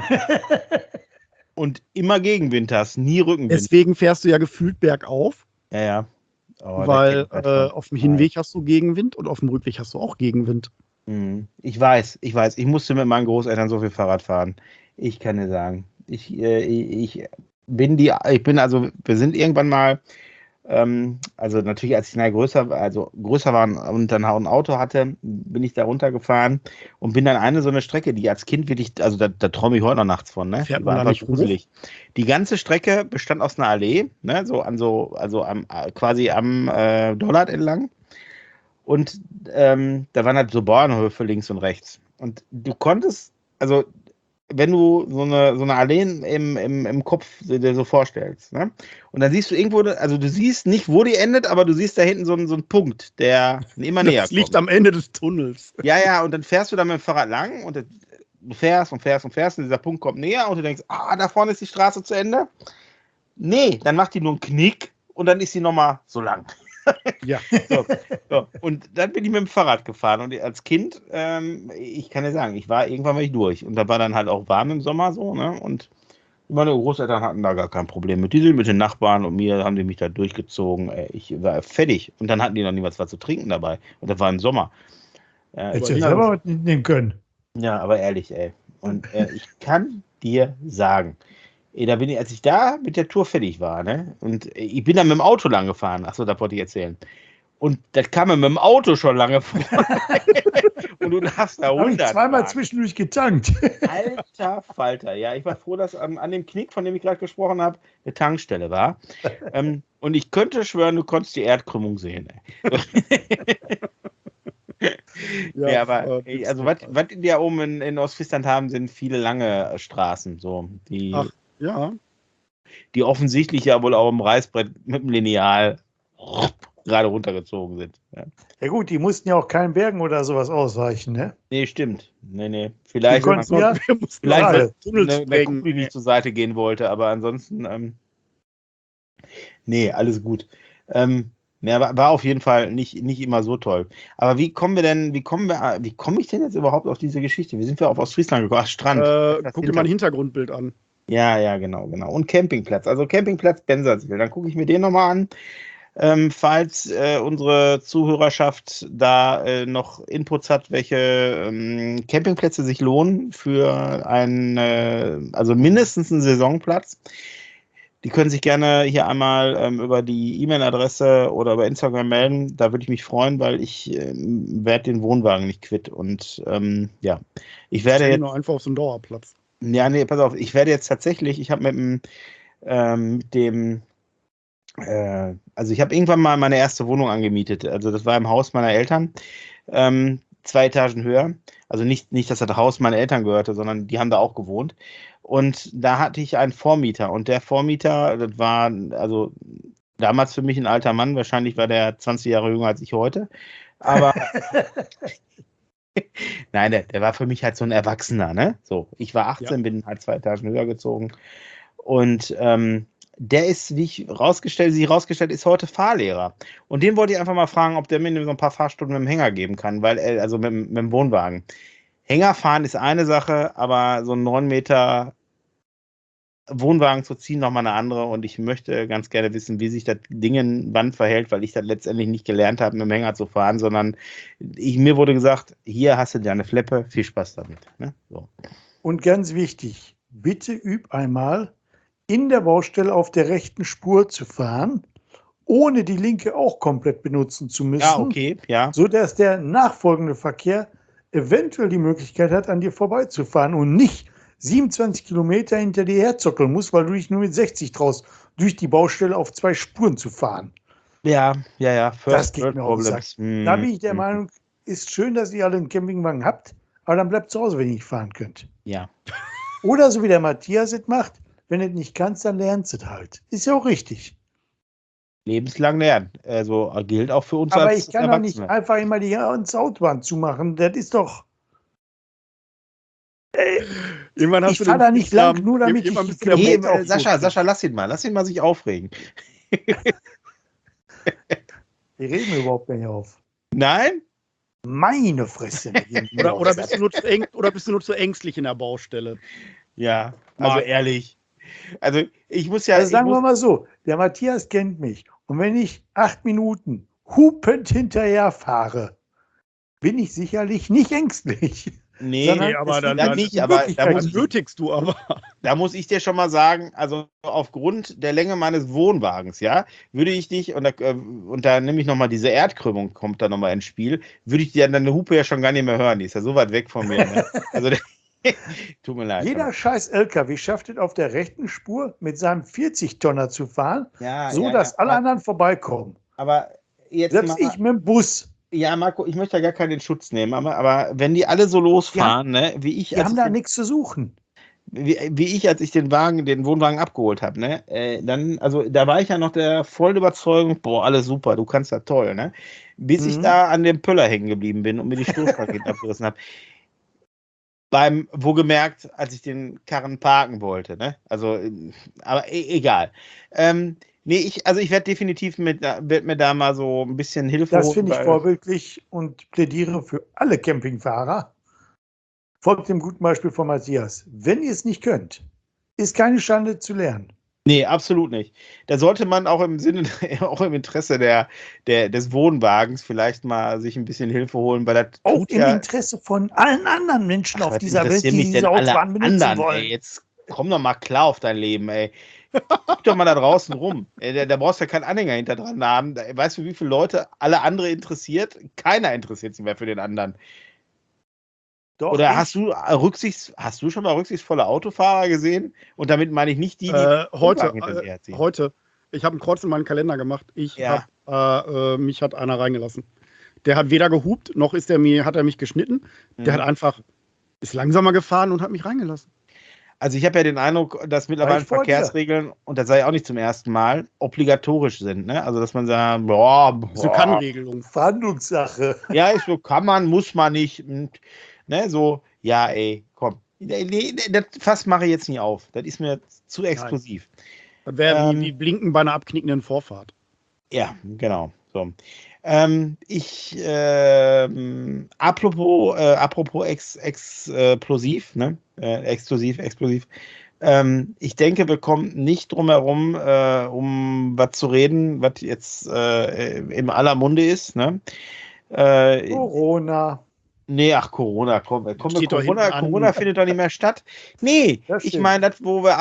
Und immer Gegenwind hast, nie Rückenwind. Deswegen fährst du ja gefühlt bergauf, Ja. Oh, weil der kennt das auf dem Hinweg hast du Gegenwind und auf dem Rückweg hast du auch Gegenwind. Ich weiß. Ich musste mit meinen Großeltern so viel Fahrrad fahren. Ich kann dir sagen. Wir sind irgendwann mal, also natürlich, als ich größer war und dann auch ein Auto hatte, bin ich da runtergefahren und bin dann so eine Strecke, die als Kind wirklich, also da träume ich heute noch nachts von, ne? Fährt Die man war da einfach nicht gruselig. Die ganze Strecke bestand aus einer Allee, ne? Quasi am Dollard entlang. Und da waren halt so Bauernhöfe links und rechts. Und du konntest, also wenn du so eine Allee im Kopf dir so vorstellst, ne? Und dann siehst du irgendwo, also du siehst nicht, wo die endet, aber du siehst da hinten so einen Punkt, der immer näher Das liegt kommt. am Ende des Tunnels. Ja, und dann fährst du da mit dem Fahrrad lang und du fährst und dieser Punkt kommt näher und du denkst, da vorne ist die Straße zu Ende. Nee, dann macht die nur einen Knick und dann ist sie nochmal so lang. Ja. So. Und dann bin ich mit dem Fahrrad gefahren und als Kind, ich kann dir sagen, irgendwann war ich durch und da war dann halt auch warm im Sommer so, ne? Und meine Großeltern hatten da gar kein Problem mit. Die sind mit den Nachbarn und mir haben die mich da durchgezogen. Ich war fertig und dann hatten die noch niemals was zu trinken dabei und das war im Sommer. Hättest du selber was nehmen können. Ja, aber ehrlich, ey. Und ich kann dir sagen, als ich da mit der Tour fertig war, ne? Und ich bin dann mit dem Auto lang gefahren. Achso, da wollte ich erzählen. Und das kam mir mit dem Auto schon lange vor. Und du darfst da Habe ich 100 zweimal fahren. zwischendurch getankt. Alter Falter. Ja, ich war froh, dass an dem Knick, von dem ich gerade gesprochen habe, eine Tankstelle war. Und ich könnte schwören, du konntest die Erdkrümmung sehen. Ja, aber also was die da oben in Ostfriesland haben, sind viele lange Straßen, so die offensichtlich ja wohl auch im Reißbrett mit dem Lineal gerade runtergezogen sind. Ja gut, die mussten ja auch keinen Bergen oder sowas ausweichen, ne? Nee, stimmt. Nee. Vielleicht, Die konnten ja eine Tunnels Kugel, die zur Seite gehen wollte, aber ansonsten nee, alles gut. War auf jeden Fall nicht immer so toll. Aber wie komme ich denn jetzt überhaupt auf diese Geschichte? Wie sind wir auf Ostfriesland gekommen? Ach, Strand. Guck dir mal ein Hintergrundbild an. Ja, genau. Und Campingplatz. Also Campingplatz Bensersiel. Dann gucke ich mir den nochmal an. Falls unsere Zuhörerschaft da noch Inputs hat, welche Campingplätze sich lohnen für also mindestens einen Saisonplatz. Die können sich gerne hier einmal über die E-Mail-Adresse oder über Instagram melden. Da würde ich mich freuen, weil ich werde den Wohnwagen nicht quitt. Und ich werde jetzt nur einfach auf so einen Dauerplatz. Ja, nee, pass auf. Ich werde jetzt tatsächlich, ich habe also ich habe irgendwann mal meine erste Wohnung angemietet. Also das war im Haus meiner Eltern, 2 Etagen höher. Also nicht, dass das Haus meiner Eltern gehörte, sondern die haben da auch gewohnt. Und da hatte ich einen Vormieter. Und der Vormieter, das war also damals für mich ein alter Mann. Wahrscheinlich war der 20 Jahre jünger als ich heute. Aber nein, der war für mich halt so ein Erwachsener, ne? So, ich war 18, bin halt 2 Etagen höher gezogen. Und der ist, wie sich rausgestellt ist heute Fahrlehrer. Und den wollte ich einfach mal fragen, ob der mir so ein paar Fahrstunden mit dem Hänger geben kann, weil also mit dem Wohnwagen. Hängerfahren ist eine Sache, aber so einen 9 Meter Wohnwagen zu ziehen, nochmal eine andere. Und ich möchte ganz gerne wissen, wie sich das Ding wann verhält, weil ich das letztendlich nicht gelernt habe, mit dem Hänger zu fahren, sondern mir wurde gesagt, hier hast du deine Fleppe, viel Spaß damit. Ne? So. Und ganz wichtig, bitte üb einmal, in der Baustelle auf der rechten Spur zu fahren, ohne die linke auch komplett benutzen zu müssen, Ja, okay, ja. sodass der nachfolgende Verkehr eventuell die Möglichkeit hat, an dir vorbeizufahren und nicht 27 Kilometer hinter dir herzockeln muss, weil du dich nur mit 60 traust, durch die Baustelle auf 2 Spuren zu fahren. Ja. Das geht mir auf den Sack. Da bin ich der Hm. Meinung, ist schön, dass ihr alle einen Campingwagen habt, aber dann bleibt zu Hause, wenn ihr nicht fahren könnt. Ja. Oder so wie der Matthias es macht, wenn du es nicht kannst, dann lernst du es halt. Ist ja auch richtig. Lebenslang lernen. Also gilt auch für uns Aber als ich kann doch nicht Erwachsene. einfach immer die Autobahn zumachen. Das ist doch. Irgendwann hast Ich du fahre den da nicht lang, Fußrahmen- nur damit irgendwann ich bist du der Nee, Kilometer auf Sascha, lass ihn mal sich aufregen. Wir reden überhaupt nicht auf. Nein? Meine Fresse. Oder bist du nur zu ängstlich in der Baustelle? Ja, also Marc. ehrlich. Also ich muss ja, Also sagen wir mal so, der Matthias kennt mich. Und wenn ich 8 Minuten hupend hinterher fahre, bin ich sicherlich nicht ängstlich. nee, sondern Nee, aber es dann- wird dann die nicht, aber Möglichkeit Das nötigst du aber. da muss ich dir schon mal sagen, also aufgrund der Länge meines Wohnwagens, ja, würde ich dich, und da nehme ich nochmal diese Erdkrümmung, kommt da nochmal ins Spiel, würde ich dir deine Hupe ja schon gar nicht mehr hören, die ist ja so weit weg von mir. Ne? Also, tut mir leid. Jeder scheiß LKW schafft es auf der rechten Spur mit seinem 40-Tonner zu fahren, so dass alle anderen vorbeikommen. aber jetzt Selbst mal, ich mit dem Bus. ja, Marco, ich möchte da gar keinen Schutz nehmen, aber wenn die alle so losfahren, ne, wie ich, Die als haben ich da den- nichts zu suchen. wie ich, als ich den Wohnwagen abgeholt habe, ne, dann, also da war ich ja noch der vollen Überzeugung, boah, alles super, du kannst das toll, ne, bis ich Mhm. da an dem Pöller hängen geblieben bin und mir die Stoßpakete abgerissen habe. Wohlgemerkt, als ich den Karren parken wollte, ne, also, aber egal. Nee, ich werde definitiv werd mir da mal so ein bisschen Hilfe Das holen, finde ich weil- vorbildlich und plädiere für alle Campingfahrer. Folgt dem guten Beispiel von Matthias. Wenn ihr es nicht könnt, ist keine Schande zu lernen. Nee, absolut nicht. Da sollte man auch im Sinne, auch im Interesse des Wohnwagens vielleicht mal sich ein bisschen Hilfe holen, weil das Auch tut im ja. Interesse von allen anderen Menschen auf Was dieser Welt, interessieren die mich denn diese alle Autobahn benutzen anderen, wollen. ey? Jetzt komm doch mal klar auf dein Leben, ey. Guck doch mal da draußen rum. Da brauchst du ja keinen Anhänger hinter dran haben. Weißt du, wie viele Leute alle andere interessiert? Keiner interessiert sich mehr für den anderen. Doch, Oder ich- hast du schon mal rücksichtsvolle Autofahrer gesehen? Und damit meine ich nicht die Wohnwagen hinter sich herziehen. Heute. Ich habe ein Kreuz in meinen Kalender gemacht. Ja. Mich hat einer reingelassen. Der hat weder gehupt, noch hat er mich geschnitten. Der hat einfach, ist langsamer gefahren und hat mich reingelassen. Also ich habe ja den Eindruck, dass mittlerweile ich vor dir. Verkehrsregeln, und das sei auch nicht zum ersten Mal, obligatorisch sind. Ne? Also dass man sagt, boah, So Kann-Regelung. Verhandlungssache. ja, ist so, kann man, muss man nicht. Und, ne, so, ja, ey, komm. Nee, das Fass mache ich jetzt nicht auf. Das ist mir zu explosiv. Das wäre wie Blinken bei einer abknickenden Vorfahrt. Ja, genau. So. Apropos explosiv, ne? Explosiv. Ich denke, wir kommen nicht drum herum, um was zu reden, was jetzt im aller Munde ist, ne? Corona. Nee, ach, Corona, komm, Steht doch hinten an. Corona findet doch nicht mehr statt. Nee, Das ich stimmt. meine, das, wo wir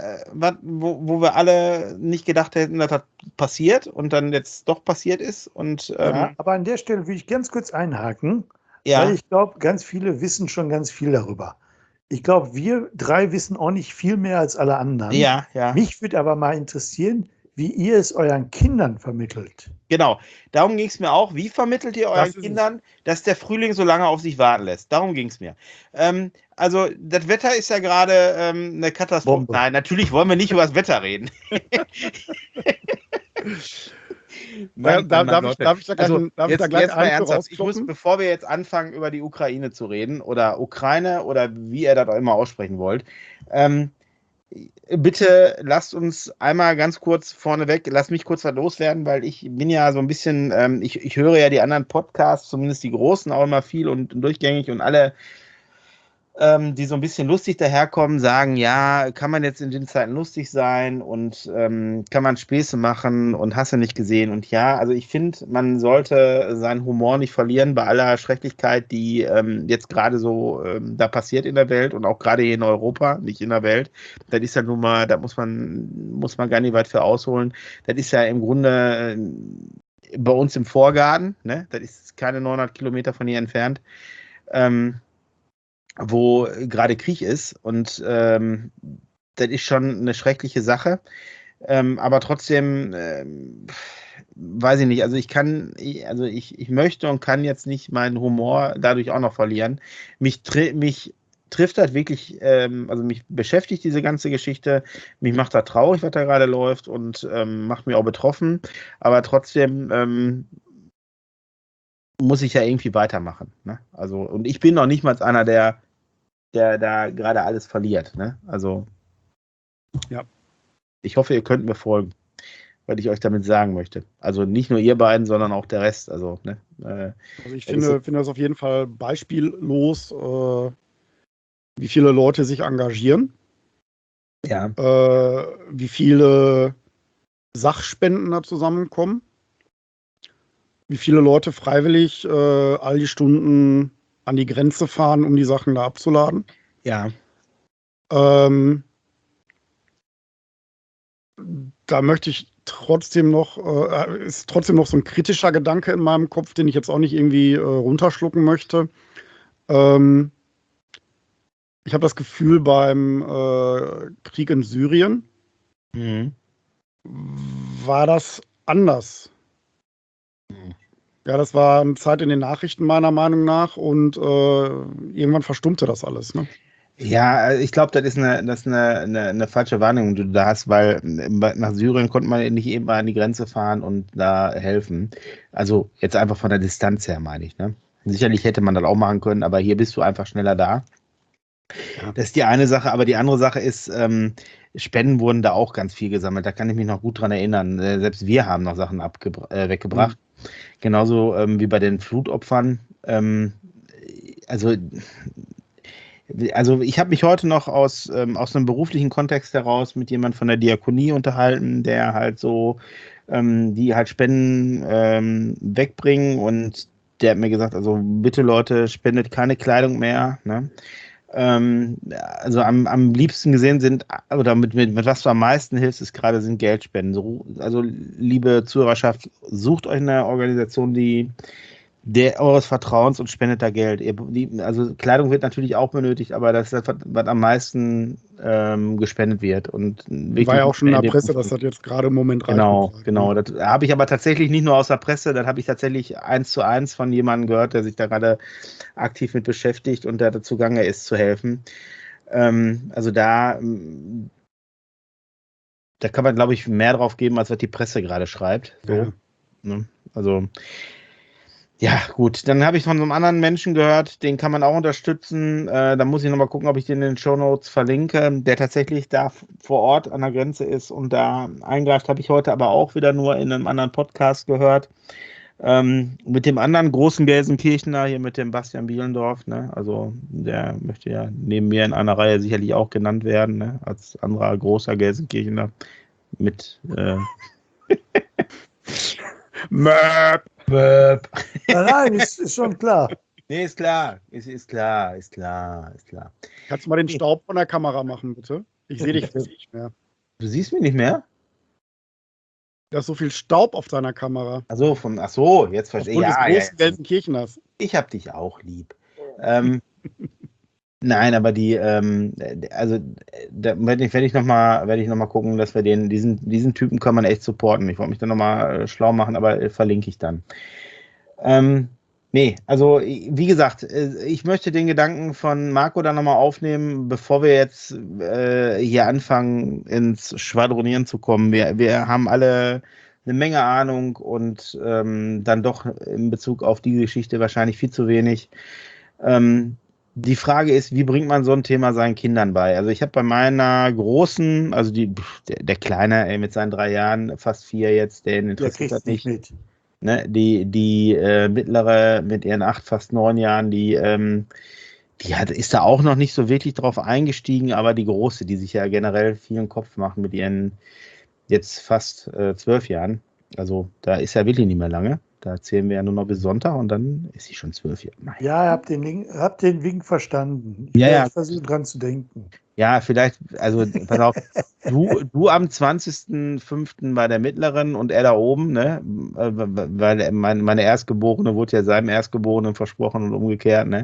alle nicht gedacht hätten, dass das passiert und dann jetzt doch passiert ist. Und Ja, aber an der Stelle will ich ganz kurz einhaken, ja, weil ich glaube, ganz viele wissen schon ganz viel darüber. Ich glaube, wir 3 wissen auch nicht viel mehr als alle anderen. ja. Mich würde aber mal interessieren, wie ihr es euren Kindern vermittelt. Genau, darum ging es mir auch. Wie vermittelt ihr Das euren ist es. Kindern, dass der Frühling so lange auf sich warten lässt? Darum ging es mir. Also, das Wetter ist ja gerade eine Katastrophe. Bombe. Nein, natürlich wollen wir nicht über das Wetter reden. Mann, Leute. Darf ich da gleich Also, einen jetzt Einspruch mal ernsthaft. Ich muss, rauskloppen? bevor wir jetzt anfangen, über die Ukraine zu reden, oder Ukraine, oder wie ihr das auch immer aussprechen wollt, bitte lasst uns einmal ganz kurz vorneweg, lasst mich kurz was loswerden, weil ich bin ja so ein bisschen, ich höre ja die anderen Podcasts, zumindest die großen, auch immer viel und durchgängig und alle die so ein bisschen lustig daherkommen, sagen, ja, kann man jetzt in den Zeiten lustig sein und kann man Späße machen und hast du nicht gesehen. Und ja, also ich finde, man sollte seinen Humor nicht verlieren bei aller Schrecklichkeit, die jetzt gerade so da passiert in der Welt und auch gerade hier in Europa, nicht in der Welt. Das ist ja nun mal, da muss man gar nicht weit für ausholen. Das ist ja im Grunde bei uns im Vorgarten, ne? Das ist keine 900 Kilometer von hier entfernt. Wo gerade Krieg ist und das ist schon eine schreckliche Sache, aber trotzdem weiß ich nicht, also ich möchte und kann jetzt nicht meinen Humor dadurch auch noch verlieren. Mich trifft das wirklich, also mich beschäftigt diese ganze Geschichte, mich macht das traurig, was da gerade läuft und macht mich auch betroffen, aber trotzdem muss ich ja irgendwie weitermachen. Ne? Also, und ich bin noch nicht mal einer, der da gerade alles verliert. Ne? Also, ja. Ich hoffe, ihr könnt mir folgen, was ich euch damit sagen möchte. Also nicht nur ihr beiden, sondern auch der Rest. Also, ne? Also ich finde das auf jeden Fall beispiellos, wie viele Leute sich engagieren. Ja. Wie viele Sachspenden da zusammenkommen. Wie viele Leute freiwillig all die Stunden an die Grenze fahren, um die Sachen da abzuladen. Ja. Da möchte ich trotzdem noch, ist trotzdem noch so ein kritischer Gedanke in meinem Kopf, den ich jetzt auch nicht irgendwie runterschlucken möchte. Ich habe das Gefühl, beim Krieg in Syrien war das anders. Ja, das war eine Zeit in den Nachrichten meiner Meinung nach und irgendwann verstummte das alles. Ne? Ja, ich glaube, das ist eine falsche Wahrnehmung, die du da hast, weil nach Syrien konnte man nicht eben an die Grenze fahren und da helfen. Also jetzt einfach von der Distanz her, meine ich. Ne? Sicherlich hätte man das auch machen können, aber hier bist du einfach schneller da. Ja. Das ist die eine Sache, aber die andere Sache ist, Spenden wurden da auch ganz viel gesammelt. Da kann ich mich noch gut dran erinnern. Selbst wir haben noch Sachen weggebracht. Genauso wie bei den Flutopfern. Also ich habe mich heute noch aus einem beruflichen Kontext heraus mit jemand von der Diakonie unterhalten, der halt so, die halt Spenden wegbringen und der hat mir gesagt, also bitte Leute, spendet keine Kleidung mehr, ne? Also am liebsten gesehen sind, oder mit was du am meisten hilfst, ist gerade sind Geldspenden. So, also liebe Zuhörerschaft, sucht euch eine Organisation, eures Vertrauens und spendet da Geld. Also Kleidung wird natürlich auch benötigt, aber das ist das, was am meisten gespendet wird. Und war ja auch schon in der Presse, dass das jetzt gerade im Moment reicht. Genau. Das habe ich aber tatsächlich nicht nur aus der Presse, das habe ich tatsächlich 1:1 von jemandem gehört, der sich da gerade aktiv mit beschäftigt und der dazu gegangen ist, zu helfen. Also da kann man, glaube ich, mehr drauf geben, als was die Presse gerade schreibt. So. Ja. Ne? Also ja, gut. Dann habe ich von so einem anderen Menschen gehört, den kann man auch unterstützen. Da muss ich nochmal gucken, ob ich den in den Shownotes verlinke, der tatsächlich da vor Ort an der Grenze ist und da eingreift, habe ich heute aber auch wieder nur in einem anderen Podcast gehört. Mit dem anderen großen Gelsenkirchener, hier mit dem Bastian Bielendorf, ne? Also der möchte ja neben mir in einer Reihe sicherlich auch genannt werden, ne? Als anderer großer Gelsenkirchener mit Möp. Nein, ist schon klar. Nee, ist klar. Ist klar. Kannst du mal den Staub von der Kamera machen, bitte? Ich sehe dich nicht mehr. Du siehst mich nicht mehr? Da ist so viel Staub auf deiner Kamera. Ach so, jetzt verstehe ich. Ja, des großen Gelsenkircheners. Ich hab dich auch lieb. Nein, aber da werde ich noch mal gucken, dass wir diesen Typen kann man echt supporten. Ich wollte mich da noch mal schlau machen, aber verlinke ich dann. Nee, also wie gesagt, ich möchte den Gedanken von Marco dann nochmal aufnehmen, bevor wir jetzt hier anfangen, ins Schwadronieren zu kommen. Wir haben alle eine Menge Ahnung und dann doch in Bezug auf die Geschichte wahrscheinlich viel zu wenig. Die Frage ist, wie bringt man so ein Thema seinen Kindern bei? Also ich habe bei meiner Großen, also der Kleine mit seinen 3 Jahren, fast 4 jetzt, der interessiert das nicht. Mit. Ne, die Mittlere mit ihren 8, fast 9 Jahren, die ist da auch noch nicht so wirklich drauf eingestiegen, aber die Große, die sich ja generell vielen Kopf macht mit ihren jetzt fast 12 Jahren, also da ist ja wirklich nicht mehr lange. Da zählen wir ja nur noch bis Sonntag und dann ist sie schon 12 Jahre. Nein. Ja, hab den Wink verstanden. Ich versuche dran zu denken. Ja, vielleicht, also pass auf, du am 20.05. bei der Mittleren und er da oben, ne? Weil meine Erstgeborene wurde ja seinem Erstgeborenen versprochen und umgekehrt, ne?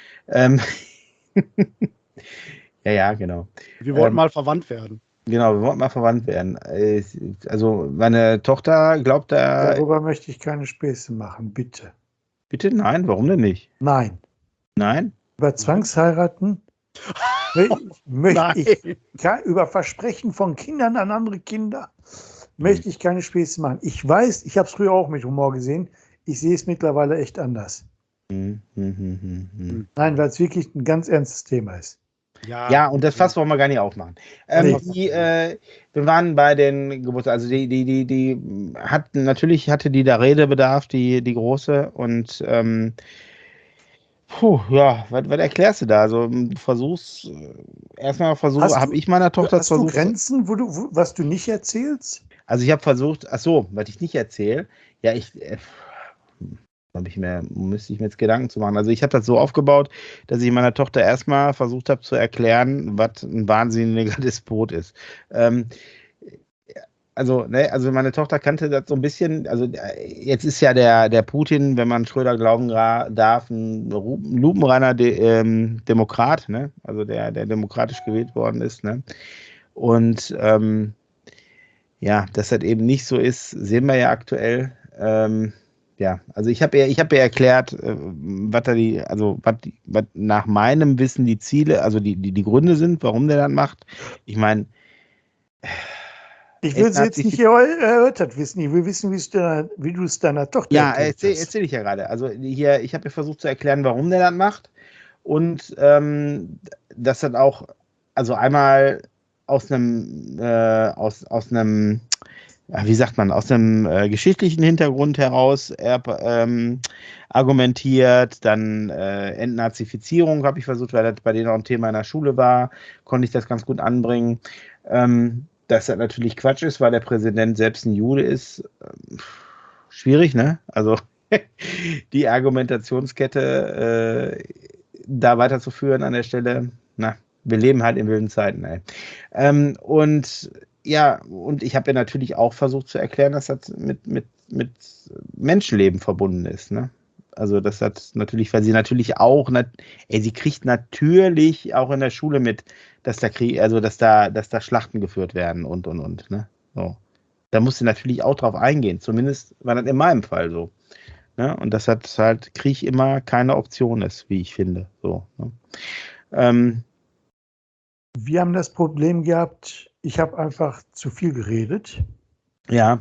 Ja, genau. Wir wollten mal verwandt werden. Genau, wir wollten mal verwandt werden. Also meine Tochter glaubt da. Darüber möchte ich keine Späße machen, bitte. Bitte? Nein, warum denn nicht? Nein. Nein? Über Zwangsheiraten möchte ich über Versprechen von Kindern an andere Kinder möchte ich keine Späße machen. Ich weiß, ich habe es früher auch mit Humor gesehen. Ich sehe es mittlerweile echt anders. Nein, weil es wirklich ein ganz ernstes Thema ist. Ja, und das Fass wollen wir gar nicht aufmachen. Wir waren bei den Geburtstagen, also die hatte die da Redebedarf, die Große, und was erklärst du da? Also habe ich meiner Tochter versucht. Hast du Grenzen, was du nicht erzählst? Also ich habe versucht, was ich nicht erzähle, ja, müsste ich mir jetzt Gedanken zu machen. Also ich habe das so aufgebaut, dass ich meiner Tochter erstmal versucht habe zu erklären, was ein wahnsinniger Despot ist. Also meine Tochter kannte das so ein bisschen, also jetzt ist ja der Putin, wenn man Schröder glauben darf, ein lupenreiner Demokrat, ne? Also der demokratisch gewählt worden ist, ne? Und dass das eben nicht so ist, sehen wir ja aktuell. Also ich habe ihr erklärt, was nach meinem Wissen die Ziele, also die Gründe sind, warum der das macht. Ich meine, ich will es jetzt nicht erörtert wissen. Ich will wissen, wie du es deiner Tochter erklärt hast. Erzähle ich ja gerade. Also hier, ich habe ihr versucht zu erklären, warum der das macht und dass das auch, also einmal aus einem wie sagt man, aus einem geschichtlichen Hintergrund heraus argumentiert, dann Entnazifizierung habe ich versucht, weil das bei denen auch ein Thema in der Schule war, konnte ich das ganz gut anbringen. Dass das natürlich Quatsch ist, weil der Präsident selbst ein Jude ist, schwierig, ne? Also die Argumentationskette da weiterzuführen an der Stelle, wir leben halt in wilden Zeiten, ey. Und ich habe ja natürlich auch versucht zu erklären, dass das mit Menschenleben verbunden ist, ne? Also das hat natürlich, weil sie natürlich auch, sie kriegt natürlich auch in der Schule mit, dass da Schlachten geführt werden und, ne? So. Da muss sie natürlich auch drauf eingehen, zumindest war das in meinem Fall so. Ne? Und dass das halt Krieg immer keine Option ist, wie ich finde. So, ne? Wir haben das Problem gehabt, ich habe einfach zu viel geredet. Ja.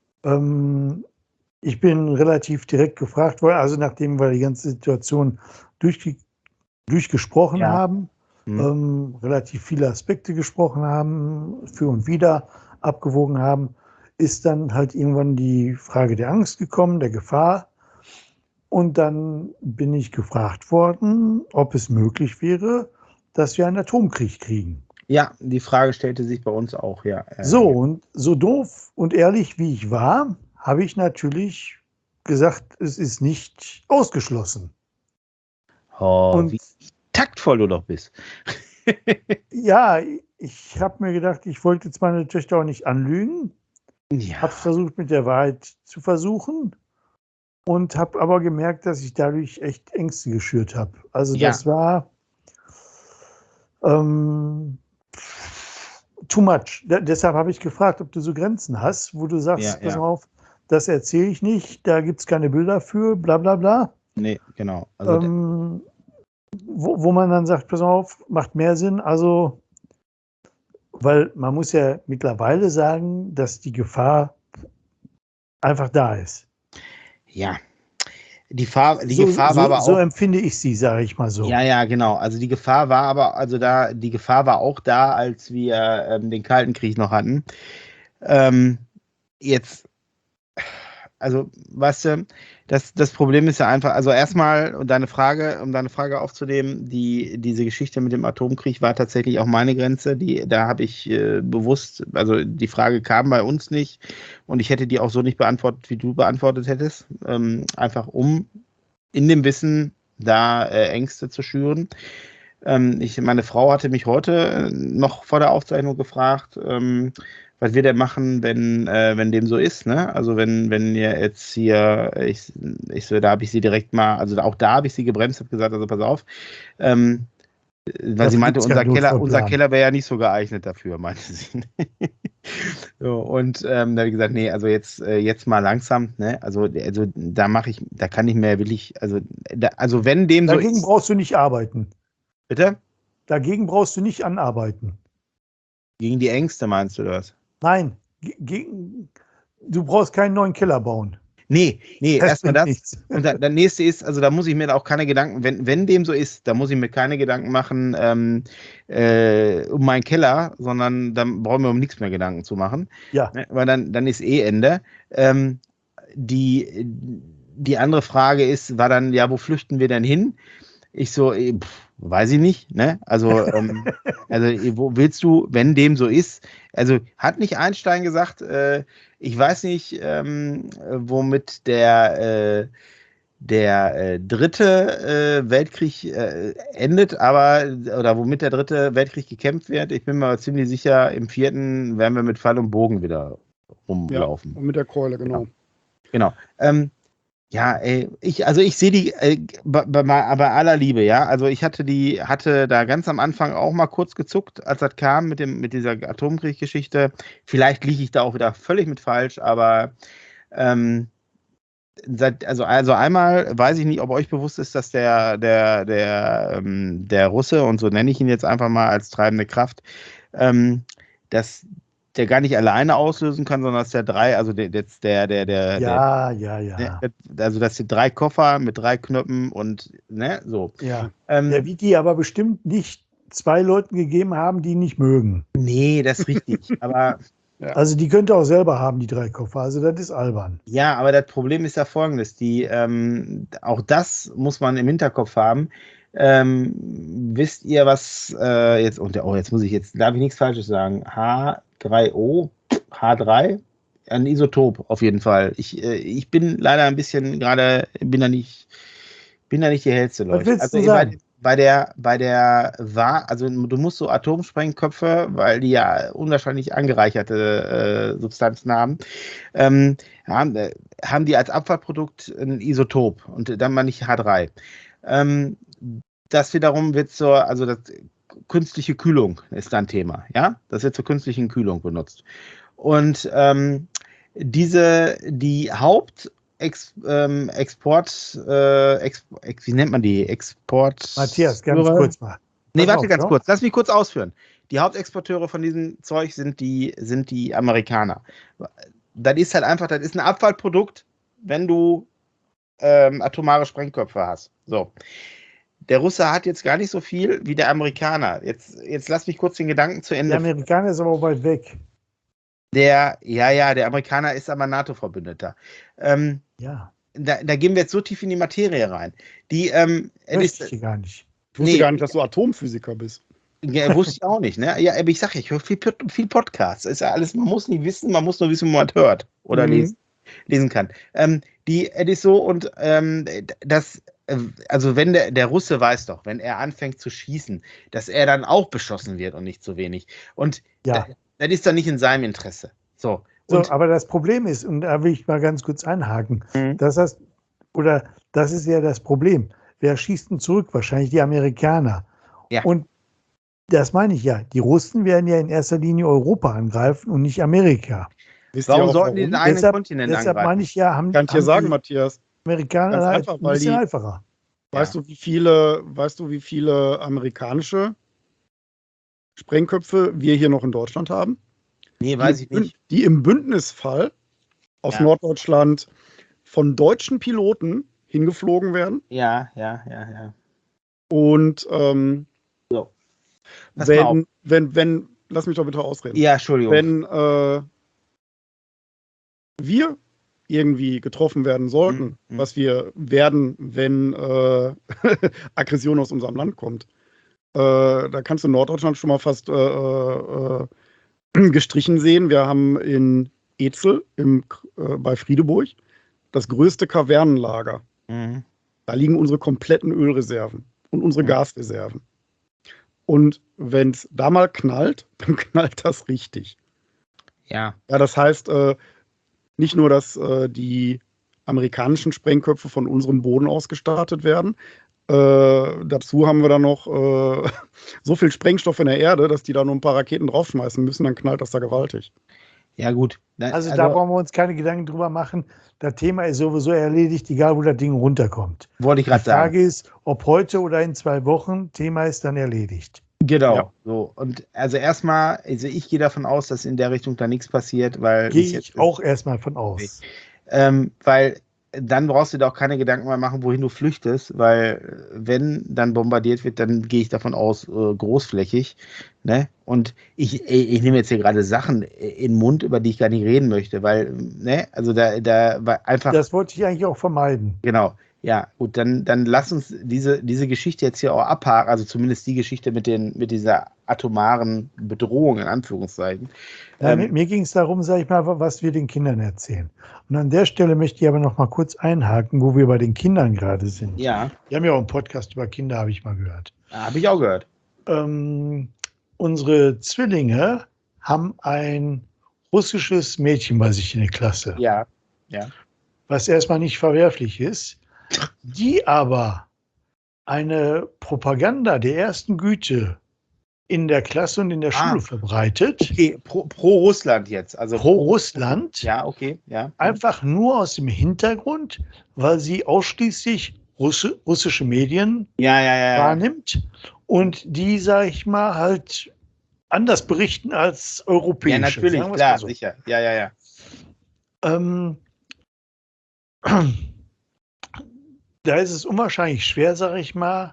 Ich bin relativ direkt gefragt worden, also nachdem wir die ganze Situation durchgesprochen haben, relativ viele Aspekte gesprochen haben, für und wider abgewogen haben, ist dann halt irgendwann die Frage der Angst gekommen, der Gefahr. Und dann bin ich gefragt worden, ob es möglich wäre, dass wir einen Atomkrieg kriegen. Ja, die Frage stellte sich bei uns auch, ja. So, und so doof und ehrlich wie ich war, habe ich natürlich gesagt, es ist nicht ausgeschlossen. Und wie taktvoll du doch bist. Ja, ich habe mir gedacht, ich wollte jetzt meine Töchter auch nicht anlügen. Ja. Habe versucht, mit der Wahrheit zu versuchen und habe aber gemerkt, dass ich dadurch echt Ängste geschürt habe. Also das war too much. Deshalb habe ich gefragt, ob du so Grenzen hast, wo du sagst, pass mal auf, das erzähle ich nicht, da gibt es keine Bilder für, bla bla bla. Nee, genau. Also wo man dann sagt, pass auf, macht mehr Sinn. Also, weil man muss ja mittlerweile sagen, dass die Gefahr einfach da ist. Ja. Die Gefahr war aber auch. So empfinde ich sie, sage ich mal so. Ja, genau. Also die Gefahr war die Gefahr war auch da, als wir den Kalten Krieg noch hatten. Jetzt also, weißt du, das Problem ist ja einfach, also erstmal, um deine Frage aufzunehmen, diese Geschichte mit dem Atomkrieg war tatsächlich auch meine Grenze. Da habe ich bewusst, also die Frage kam bei uns nicht und ich hätte die auch so nicht beantwortet, wie du beantwortet hättest. Einfach um in dem Wissen da Ängste zu schüren. Meine Frau hatte mich heute noch vor der Aufzeichnung gefragt, was wir denn machen, wenn dem so ist, ne? Also wenn ihr jetzt hier, da habe ich sie direkt mal, also auch da habe ich sie gebremst, habe gesagt, also pass auf, weil sie meinte, unser Keller wäre ja nicht so geeignet dafür, meinte sie. So, und da habe ich gesagt, nee, also jetzt mal langsam, ne? Also da kann ich mir wirklich, also wenn dem so ist. Dagegen brauchst du nicht arbeiten. Bitte? Dagegen brauchst du nicht anarbeiten. Gegen die Ängste meinst du das? Nein, du brauchst keinen neuen Keller bauen. Nee, erstmal das. Nichts. Und der nächste ist, also da muss ich mir auch keine Gedanken, wenn dem so ist, da muss ich mir keine Gedanken machen um meinen Keller, sondern dann brauchen wir um nichts mehr Gedanken zu machen. Ja. Ne? Weil dann ist Ende. Die andere Frage war dann, ja, wo flüchten wir denn hin? Ich so, weiß ich nicht, ne? Also wo willst du, wenn dem so ist? Also hat nicht Einstein gesagt, ich weiß nicht, womit der dritte Weltkrieg endet, oder womit der dritte Weltkrieg gekämpft wird. Ich bin mir aber ziemlich sicher, im vierten werden wir mit Pfeil und Bogen wieder rumlaufen. Ja, und mit der Keule, genau. Genau. Ja, ey, ich sehe die, bei aller Liebe, ja. Also ich hatte da ganz am Anfang auch mal kurz gezuckt, als das kam mit dieser Atomkrieg-Geschichte. Vielleicht liege ich da auch wieder völlig mit falsch, aber also einmal weiß ich nicht, ob euch bewusst ist, dass der Russe, und so nenne ich ihn jetzt einfach mal als treibende Kraft, dass der gar nicht alleine auslösen kann, sondern dass also dass die 3 Koffer mit 3 Knöpfen und ne, so. Ja. Der wird die aber bestimmt nicht 2 Leuten gegeben haben, die ihn nicht mögen. Nee, das ist richtig. Aber also die könnte auch selber haben, die 3 Koffer. Also das ist albern. Ja, aber das Problem ist ja folgendes. Auch das muss man im Hinterkopf haben. Wisst ihr, was jetzt darf ich nichts Falsches sagen. H3O, H3, ein Isotop auf jeden Fall. Ich bin leider ein bisschen gerade, bin da nicht die hellste Leute. Was willst du sagen? Also du musst so Atomsprengköpfe, weil die ja unwahrscheinlich angereicherte Substanzen haben, haben die als Abfallprodukt ein Isotop und dann mal nicht H3. Das wiederum wird künstliche Kühlung ist dann Thema, ja? Das wird zur künstlichen Kühlung benutzt. Und die wie nennt man die? Export. Matthias, ganz kurz mal. Nee, warte ganz kurz. Lass mich kurz ausführen. Die Hauptexporteure von diesem Zeug sind die Amerikaner. Das ist halt einfach, das ist ein Abfallprodukt, wenn du atomare Sprengköpfe hast. So. Der Russe hat jetzt gar nicht so viel wie der Amerikaner. Jetzt lass mich kurz den Gedanken zu Ende. Der Amerikaner ist aber weit weg. Der Amerikaner ist aber NATO-Verbündeter. Ja. Da gehen wir jetzt so tief in die Materie rein. Wusste ich gar nicht. Ich wusste gar nicht, dass du Atomphysiker bist. Ja, wusste ich auch nicht, ne? Ja, aber ich sage, ich höre viel Podcasts. Ist ja alles, man muss nicht wissen, man muss nur wissen, wo man hört oder lesen kann. Es ist so, und also wenn der Russe weiß doch, wenn er anfängt zu schießen, dass er dann auch beschossen wird und nicht zu wenig. Und das ist dann nicht in seinem Interesse. So, aber das Problem ist, und da will ich mal ganz kurz einhaken, das ist ja das Problem. Wer schießt denn zurück? Wahrscheinlich die Amerikaner. Ja. Und das meine ich ja. Die Russen werden ja in erster Linie Europa angreifen und nicht Amerika. Warum sollten die den eigenen Kontinent angreifen? Deshalb meine ich ja, kann ich dir sagen, Matthias. Amerikaner einfach, ein bisschen einfacher. Weißt du, wie viele amerikanische Sprengköpfe wir hier noch in Deutschland haben? Nee, weiß ich nicht. Die im Bündnisfall aus Norddeutschland von deutschen Piloten hingeflogen werden. Ja. Und so. wenn, lass mich doch bitte ausreden. Ja, Entschuldigung. Wenn wir irgendwie getroffen werden sollten, was wir werden, wenn Aggression aus unserem Land kommt. Da kannst du in Norddeutschland schon mal fast gestrichen sehen. Wir haben in Ezel bei Friedeburg das größte Kavernenlager. Mhm. Da liegen unsere kompletten Ölreserven und unsere Gasreserven. Und wenn es da mal knallt, dann knallt das richtig. Ja. Ja, das heißt, nicht nur, dass die amerikanischen Sprengköpfe von unserem Boden aus gestartet werden. Dazu haben wir dann noch so viel Sprengstoff in der Erde, dass die da nur ein paar Raketen draufschmeißen müssen, dann knallt das da gewaltig. Ja, gut. Also da brauchen wir uns keine Gedanken drüber machen. Das Thema ist sowieso erledigt, egal wo das Ding runterkommt. Wollte ich gerade Die sagen. Frage ist, ob heute oder in 2 Wochen, Thema ist dann erledigt. Genau. Ja. So. Und also erstmal, also ich gehe davon aus, dass in der Richtung da nichts passiert, weil. Gehe ich auch erstmal von aus. Weil dann brauchst du dir auch keine Gedanken mehr machen, wohin du flüchtest, weil wenn dann bombardiert wird, dann gehe ich davon aus, großflächig. Ne? Und ich nehme jetzt hier gerade Sachen in den Mund, über die ich gar nicht reden möchte, weil, ne, also da war einfach. Das wollte ich eigentlich auch vermeiden. Genau. Ja, gut, dann lass uns diese Geschichte jetzt hier auch abhaken, also zumindest die Geschichte mit dieser atomaren Bedrohung, in Anführungszeichen. Ja, mir ging es darum, sag ich mal, was wir den Kindern erzählen. Und an der Stelle möchte ich aber noch mal kurz einhaken, wo wir bei den Kindern gerade sind. Ja. Wir haben ja auch einen Podcast über Kinder, habe ich mal gehört. Habe ich auch gehört. Unsere Zwillinge haben ein russisches Mädchen bei sich in der Klasse. Ja. Was erstmal nicht verwerflich ist, die aber eine Propaganda der ersten Güte in der Klasse und in der Schule verbreitet. Okay, pro Russland jetzt. Also Pro Russland. Ja, okay. Ja. Einfach nur aus dem Hintergrund, weil sie ausschließlich russische Medien wahrnimmt und die, sag ich mal, halt anders berichten als europäische. Ja, natürlich, klar, sicher. Ja. Da ist es unwahrscheinlich schwer, sage ich mal,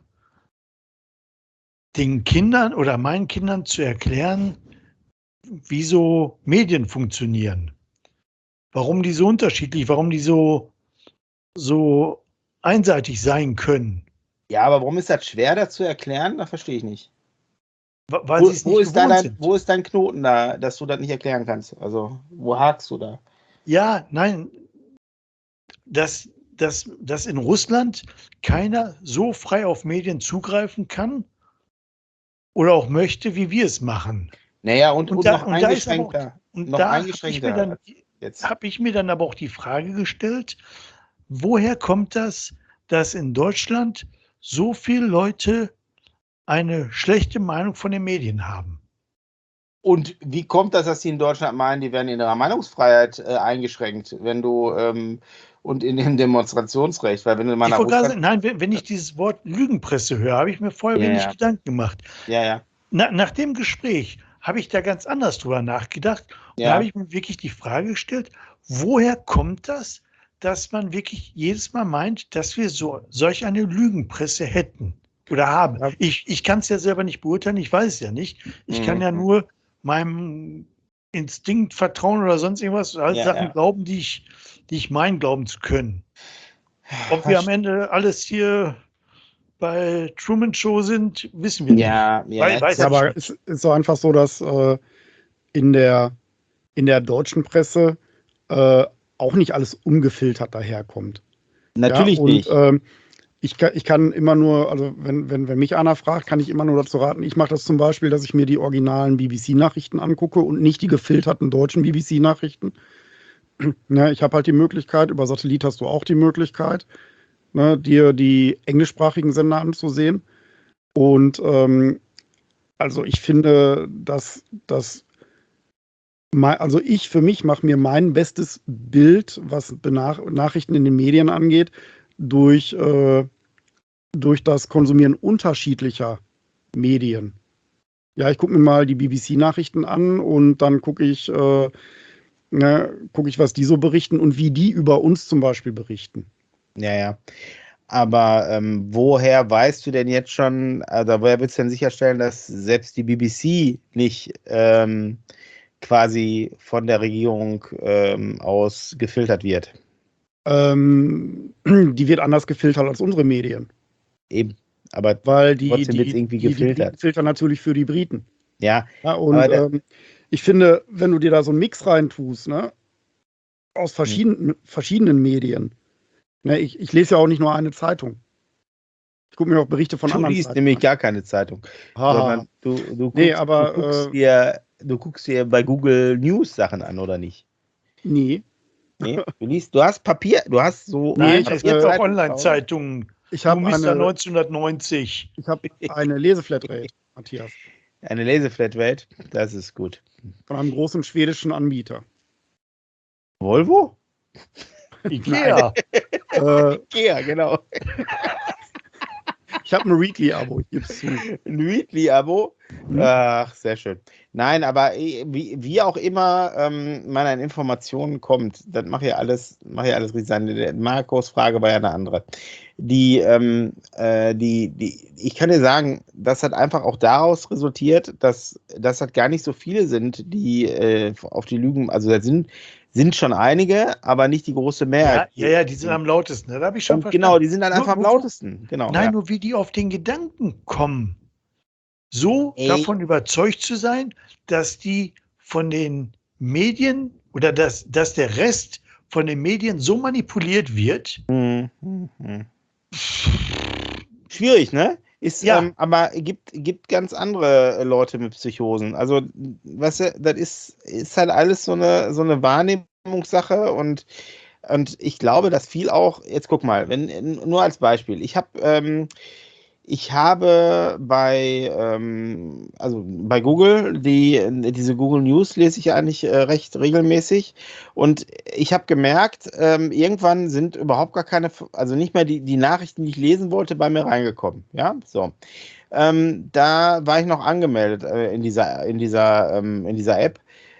den Kindern oder meinen Kindern zu erklären, wie so Medien funktionieren. Warum die so unterschiedlich, warum die so einseitig sein können. Ja, aber warum ist das schwer, das zu erklären? Das verstehe ich nicht. Weil sie es nicht gewohnt sind. Wo ist dein Knoten da, dass du das nicht erklären kannst? Also, wo hakst du da? Ja, nein, dass in Russland keiner so frei auf Medien zugreifen kann oder auch möchte, wie wir es machen. Naja, und noch eingeschränkter. Habe ich mir dann aber auch die Frage gestellt, woher kommt das, dass in Deutschland so viele Leute eine schlechte Meinung von den Medien haben? Und wie kommt das, dass die in Deutschland meinen, die werden in ihrer Meinungsfreiheit eingeschränkt, wenn du und in dem Demonstrationsrecht, weil wenn du mal wenn ich dieses Wort Lügenpresse höre, habe ich mir vorher wenig Gedanken gemacht. Ja. Nach dem Gespräch habe ich da ganz anders drüber nachgedacht. Und da habe ich mir wirklich die Frage gestellt, woher kommt das, dass man wirklich jedes Mal meint, dass wir solch eine Lügenpresse hätten oder haben? Ja. Ich kann es ja selber nicht beurteilen, ich weiß es ja nicht. Ich kann ja nur meinem Instinkt vertrauen oder sonst irgendwas, Sachen glauben, die ich meine, glauben zu können. Ob wir am Ende alles hier bei Truman Show sind, wissen wir nicht. Aber es ist so einfach so, dass in der deutschen Presse auch nicht alles ungefiltert daherkommt. Natürlich nicht. Ich kann immer nur, also wenn mich einer fragt, kann ich immer nur dazu raten, ich mache das zum Beispiel, dass ich mir die originalen BBC-Nachrichten angucke und nicht die gefilterten deutschen BBC-Nachrichten. Ja, ich habe halt die Möglichkeit, über Satellit hast du auch die Möglichkeit, dir die englischsprachigen Sender anzusehen. Und also ich finde, also ich für mich mache mir mein bestes Bild, was Nachrichten in den Medien angeht, durch das Konsumieren unterschiedlicher Medien. Ja, ich gucke mir mal die BBC-Nachrichten an und dann gucke ich, was die so berichten und wie die über uns zum Beispiel berichten. Ja. Aber woher weißt du denn jetzt schon, also woher willst du denn sicherstellen, dass selbst die BBC nicht quasi von der Regierung aus gefiltert wird? Die wird anders gefiltert als unsere Medien. Eben. Aber Weil trotzdem wird es irgendwie die gefiltert. Briten filtern natürlich für die Briten. Ja, Ja, und aber ich finde, wenn du dir da so einen Mix reintust, ne, aus verschiedenen Medien, ne, ich lese ja auch nicht nur eine Zeitung. Ich gucke mir auch Berichte von du anderen liest Zeitungen nämlich an. gar keine Zeitung, Haha. sondern du Nee, guckst, aber du guckst dir bei Google News Sachen an, oder nicht? nee. Nee, du hast Papier, du hast so Nee, Nein, ich es gibt auch Papierzeitungen zu Hause. Online-Zeitungen. Ich Du habe Mr. eine, 1990. ich hab eine Leseflatrate, Matthias, Eine Leseflatrate, das ist gut. von einem großen schwedischen Anbieter. Volvo? Ikea. Ja, genau. Ich habe ein Weekly-Abo, ich gebe es zu. Ein Weekly-Abo. Ach, sehr schön. Nein, aber wie auch immer man an Informationen kommt, das mache ich alles richtig sein. Marcos Frage war ja eine andere. Ich kann dir sagen, das hat einfach auch daraus resultiert, dass das halt gar nicht so viele sind, die auf die Lügen, also da sind schon einige, aber nicht die große Mehrheit. Ja, die sind am lautesten. Das habe ich schon Und verstanden. genau, die sind dann Nur- einfach am nur- lautesten. Genau. Nein, Ja. nur wie die auf den Gedanken kommen, so Ey. davon überzeugt zu sein, dass die von den Medien oder dass der Rest von den Medien so manipuliert wird. Schwierig, ne? Ja. Aber gibt ganz andere Leute mit Psychosen. Also, weißt du, das ist halt alles so eine Wahrnehmungssache und ich glaube, dass viel auch, jetzt guck mal, nur als Beispiel, ich habe bei Google, diese Google News lese ich eigentlich recht regelmäßig und ich habe gemerkt, irgendwann sind überhaupt gar keine, also nicht mehr die Nachrichten, die ich lesen wollte, bei mir reingekommen. Ja, so. Da war ich noch angemeldet in dieser App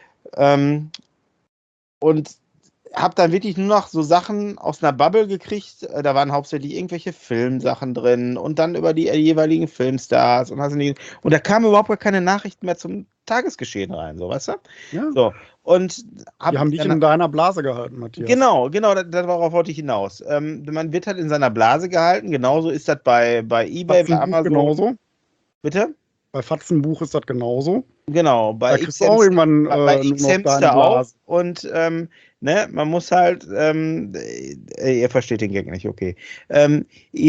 und habe dann wirklich nur noch so Sachen aus einer Bubble gekriegt. Da waren hauptsächlich irgendwelche Filmsachen drin und dann über die jeweiligen Filmstars und da kamen überhaupt gar keine Nachrichten mehr zum Tagesgeschehen rein, so, weißt du? Ja. So. Und Die haben dich in deiner Blase gehalten, Matthias. Genau, darauf wollte ich hinaus. Man wird halt in seiner Blase gehalten, genauso ist das bei eBay, bei Fatzenbuch Amazon. genauso. Bitte? Bei Fatzenbuch ist das genauso. Genau, Da bei kriegst du auch irgendwann bei nur noch X-Hamster deine auch. Blase. Und ne, man muss halt, ihr versteht den Gag nicht, okay. Du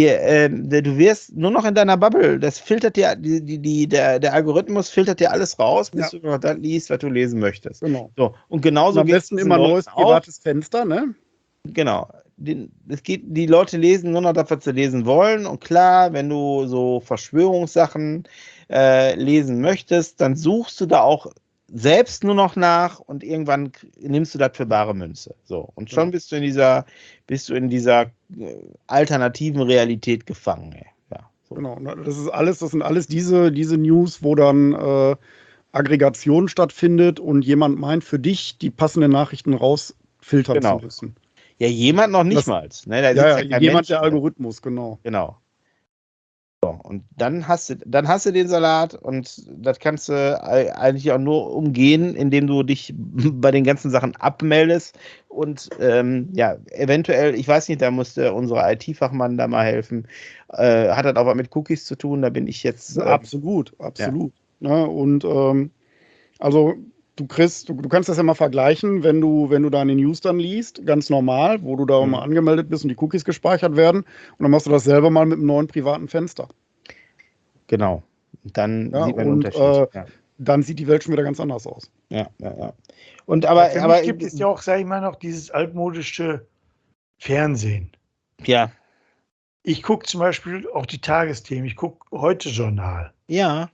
wirst nur noch in deiner Bubble, das filtert dir, der Algorithmus filtert dir alles raus, bis du noch das liest, was du lesen möchtest. Genau. So, und genauso Und am geht besten immer neues privates Fenster, ne? Genau. Die Leute lesen nur noch das, was sie lesen wollen. Und klar, wenn du so Verschwörungssachen lesen möchtest, dann suchst du da auch selbst nur noch nach und irgendwann nimmst du das für bare Münze. So. Und schon bist du in dieser alternativen Realität gefangen. Ey. Ja, so. Genau. Das sind alles diese News, wo dann Aggregation stattfindet und jemand meint, für dich die passenden Nachrichten rausfiltern zu müssen. Ja, jemand noch nicht mal. Ne, da sitzt kein jemand, Mensch, der Algorithmus, genau. Genau. So, und dann hast du den Salat und das kannst du eigentlich auch nur umgehen, indem du dich bei den ganzen Sachen abmeldest und eventuell, ich weiß nicht, da musste unsere IT-Fachmann da mal helfen, hat das auch was mit Cookies zu tun, da bin ich jetzt... absolut. Ja. Ne, und also du kannst das ja mal vergleichen, wenn du deine News dann liest, ganz normal, wo du da mal angemeldet bist und die Cookies gespeichert werden. Und dann machst du das selber mal mit einem neuen privaten Fenster. Genau. Dann sieht man den Unterschied. Dann sieht die Welt schon wieder ganz anders aus. Ja. Und aber mich gibt es ja auch, sage ich mal, noch dieses altmodische Fernsehen. Ja. Ich gucke zum Beispiel auch die Tagesthemen. Ich gucke Heute-Journal. Ja.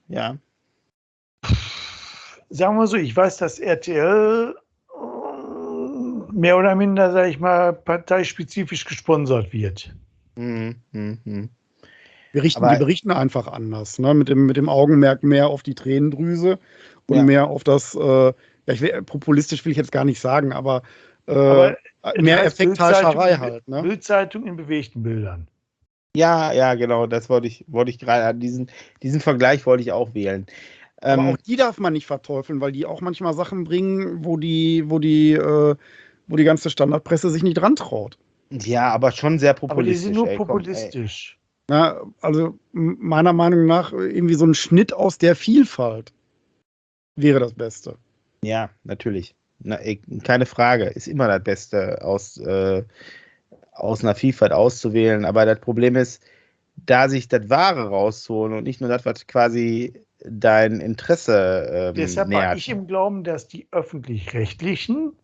Sagen wir so, ich weiß, dass RTL mehr oder minder, sage ich mal, parteispezifisch gesponsert wird. Die berichten einfach anders, ne? Mit dem Augenmerk mehr auf die Tränendrüse und mehr auf das, populistisch will ich jetzt gar nicht sagen, aber mehr Effekthascherei halt. Ne? Bildzeitung in bewegten Bildern. Ja, genau, das wollte ich gerade, diesen Vergleich wollte ich auch wählen. Aber auch die darf man nicht verteufeln, weil die auch manchmal Sachen bringen, wo die ganze Standardpresse sich nicht dran traut. Ja, aber schon sehr Aber die populistisch. sind nur ey, komm, populistisch. Na, also meiner Meinung nach irgendwie so ein Schnitt aus der Vielfalt wäre das Beste. Ja, natürlich. Keine Frage. Ist immer das Beste, aus einer Vielfalt auszuwählen. Aber das Problem ist, da sich das Wahre rauszuholen und nicht nur das, was quasi dein Interesse Deshalb war nährt. ich im Glauben, dass die Öffentlich-Rechtlichen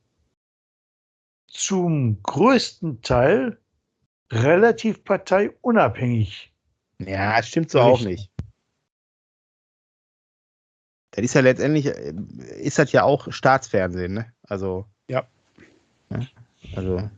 zum größten Teil relativ parteiunabhängig. Ja, stimmt so auch Berichten. nicht. Das ist ja letztendlich, ist das ja auch Staatsfernsehen, ne? Also. Ja. Ne? Also.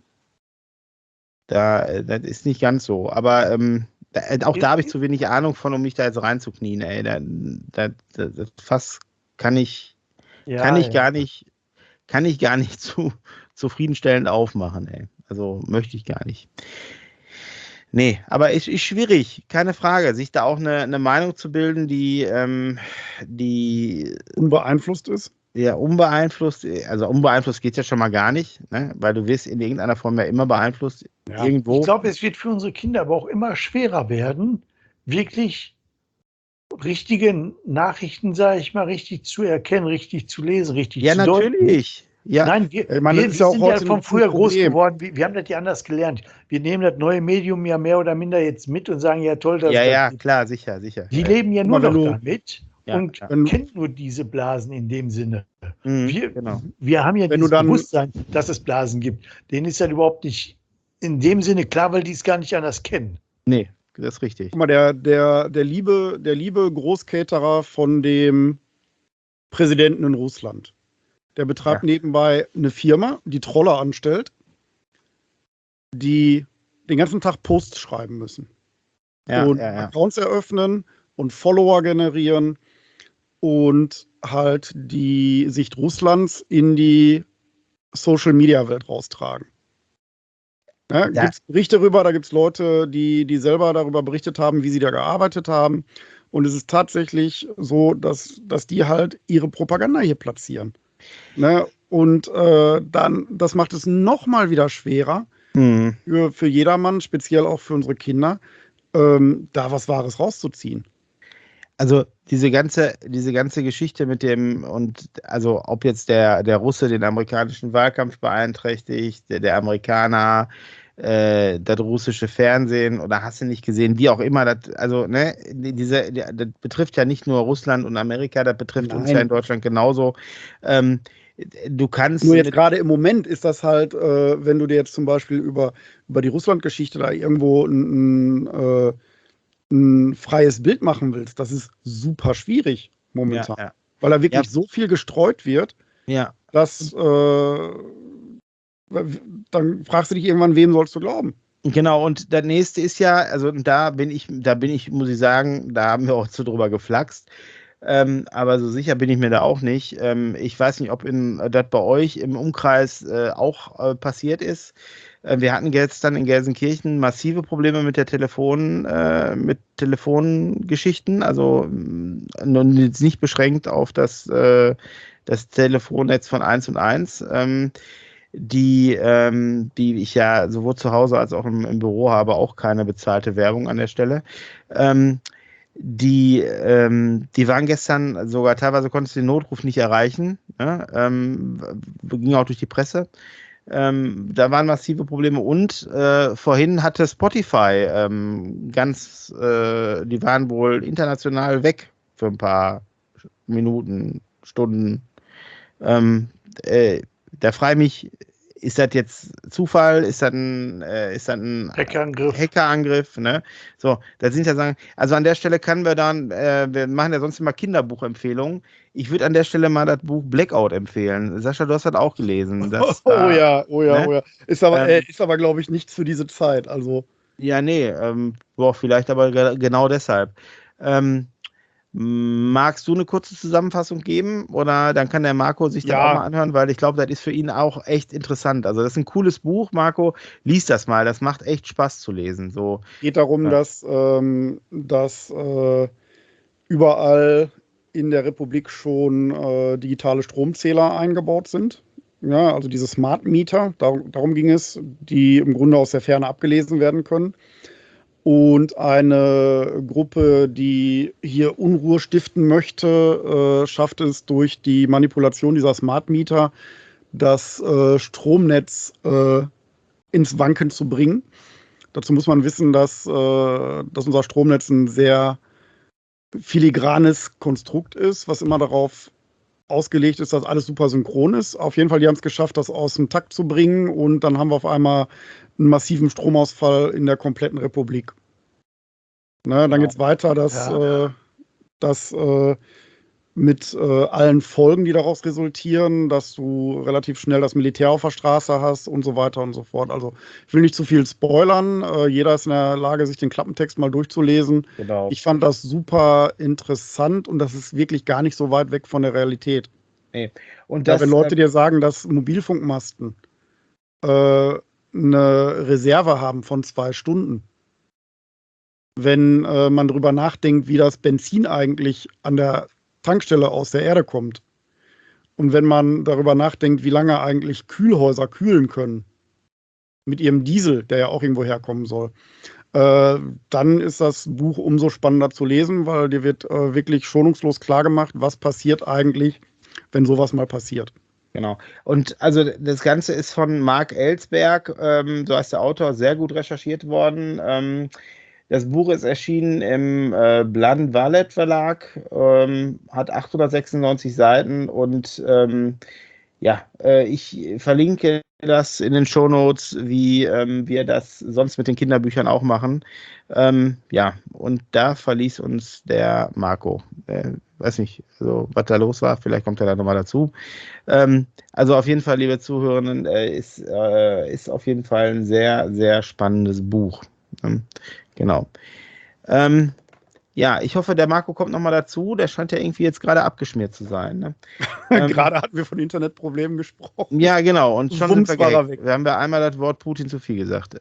Das ist nicht ganz so. Aber auch da habe ich zu wenig Ahnung von, um mich da jetzt reinzuknien, ey. Das Fass kann ich gar nicht zufriedenstellend aufmachen, ey. Also möchte ich gar nicht. Nee, aber es ist schwierig, keine Frage, sich da auch eine Meinung zu bilden, die Unbeeinflusst ist. ja unbeeinflusst, also unbeeinflusst geht es ja schon mal gar nicht, ne? Weil du wirst in irgendeiner Form ja immer beeinflusst, Ja. irgendwo. Ich glaube, es wird für unsere Kinder aber auch immer schwerer werden, wirklich richtige Nachrichten, sage ich mal, richtig zu erkennen, richtig zu lesen, richtig Ja, zu deuten. natürlich. Ja, Nein, Ich meine, das ist ja auch sind ja heute von ein früher groß Problem. geworden. Wir haben das ja anders gelernt. Wir nehmen das neue Medium ja mehr oder minder jetzt mit und sagen, ja toll, dass ja, das klar, sicher. Die leben ja Guck nur mal, wenn noch du- damit Ja, und ja. kennen nur diese Blasen in dem Sinne. Genau. Wir haben ja Wenn du dieses dann- Bewusstsein, dass es Blasen gibt. Denen ist ja überhaupt nicht in dem Sinne klar, weil die es gar nicht anders kennen. Nee, das ist richtig. Guck mal, der liebe Großcaterer von dem Präsidenten in Russland, der betreibt nebenbei eine Firma, die Troller anstellt, die den ganzen Tag Posts schreiben müssen. Ja, Und ja. Accounts eröffnen und Follower generieren und halt die Sicht Russlands in die Social-Media-Welt raustragen. Ja, Da- gibt es Berichte darüber, da gibt es Leute, die selber darüber berichtet haben, wie sie da gearbeitet haben. Und es ist tatsächlich so, dass die halt ihre Propaganda hier platzieren. Ne? Und dann, das macht es nochmal wieder schwerer Mhm. für jedermann, speziell auch für unsere Kinder, da was Wahres rauszuziehen. Also diese ganze Geschichte mit dem, und also ob jetzt der Russe den amerikanischen Wahlkampf beeinträchtigt, der Amerikaner, das russische Fernsehen oder hast du nicht gesehen, wie auch immer, also ne, das betrifft ja nicht nur Russland und Amerika, das betrifft uns ja in Deutschland genauso. Du kannst Nur jetzt gerade im Moment ist das halt, wenn du dir jetzt zum Beispiel über die Russland-Geschichte da irgendwo ein freies Bild machen willst, das ist super schwierig momentan. Ja. Weil da wirklich so viel gestreut wird, Ja. dass dann fragst du dich irgendwann, wem sollst du glauben? Genau, und das nächste ist ja, also da bin ich, muss ich sagen, da haben wir auch zu drüber geflaxt. Aber so sicher bin ich mir da auch nicht. Ich weiß nicht, ob das bei euch im Umkreis auch passiert ist. Wir hatten gestern in Gelsenkirchen massive Probleme mit mit Telefongeschichten, also jetzt nicht beschränkt auf das Telefonnetz von 1&1. Die ich ja sowohl zu Hause als auch im Büro habe, auch keine bezahlte Werbung an der Stelle. Die waren gestern sogar, teilweise konntest du den Notruf nicht erreichen, ne? Ging auch durch die Presse. Da waren massive Probleme und vorhin hatte Spotify die waren wohl international weg für ein paar Minuten, Stunden. Da frage ich mich, ist das jetzt Zufall? Ist das ein Hackerangriff? Ne? So, da sind ja sagen, also an der Stelle können wir dann, wir machen ja sonst immer Kinderbuchempfehlungen. Ich würde an der Stelle mal das Buch Blackout empfehlen. Sascha, du hast das auch gelesen. Oh ja. Ne? Ist aber, glaube ich, nichts für diese Zeit. Also. Ja, nee, vielleicht aber genau deshalb. Magst du eine kurze Zusammenfassung geben oder dann kann der Marco sich das auch mal anhören, weil ich glaube, das ist für ihn auch echt interessant. Also das ist ein cooles Buch, Marco, lies das mal, das macht echt Spaß zu lesen. So. Geht darum, dass überall in der Republik schon digitale Stromzähler eingebaut sind Ja, also diese Smart Meter, darum ging es, die im Grunde aus der Ferne abgelesen werden können. Und eine Gruppe, die hier Unruhe stiften möchte, schafft es durch die Manipulation dieser Smart Meter, das Stromnetz ins Wanken zu bringen. Dazu muss man wissen, dass unser Stromnetz ein sehr filigranes Konstrukt ist, was immer darauf ausgelegt ist, dass alles super synchron ist. Auf jeden Fall, die haben es geschafft, das aus dem Takt zu bringen, und dann haben wir auf einmal einen massiven Stromausfall in der kompletten Republik. Ne, dann geht es weiter, dass mit allen Folgen, die daraus resultieren, dass du relativ schnell das Militär auf der Straße hast und so weiter und so fort. Also ich will nicht zu viel spoilern. Jeder ist in der Lage, sich den Klappentext mal durchzulesen. Genau. Ich fand das super interessant, und das ist wirklich gar nicht so weit weg von der Realität. Nee. Und Ja, das, wenn Leute dir sagen, dass Mobilfunkmasten eine Reserve haben von 2 Stunden, wenn man drüber nachdenkt, wie das Benzin eigentlich an der Tankstelle aus der Erde kommt, und wenn man darüber nachdenkt, wie lange eigentlich Kühlhäuser kühlen können mit ihrem Diesel, der ja auch irgendwo herkommen soll, dann ist das Buch umso spannender zu lesen, weil dir wird wirklich schonungslos klargemacht, was passiert eigentlich, wenn sowas mal passiert. Genau. Und also das Ganze ist von Mark Ellsberg, so heißt der Autor, sehr gut recherchiert worden. Das Buch ist erschienen im Blood Valet Verlag, hat 896 Seiten, und ich verlinke das in den Shownotes, wie wir das sonst mit den Kinderbüchern auch machen. Und da verließ uns der Marco. Weiß nicht, also, was da los war, vielleicht kommt er da nochmal dazu. Also auf jeden Fall, liebe Zuhörenden, ist auf jeden Fall ein sehr, sehr spannendes Buch. Genau. Ich hoffe, der Marco kommt nochmal dazu. Der scheint ja irgendwie jetzt gerade abgeschmiert zu sein. Ne? Gerade hatten wir von Internetproblemen gesprochen. Ja, genau. Und schon sind wir war weg. Wir haben einmal das Wort Putin zu viel gesagt.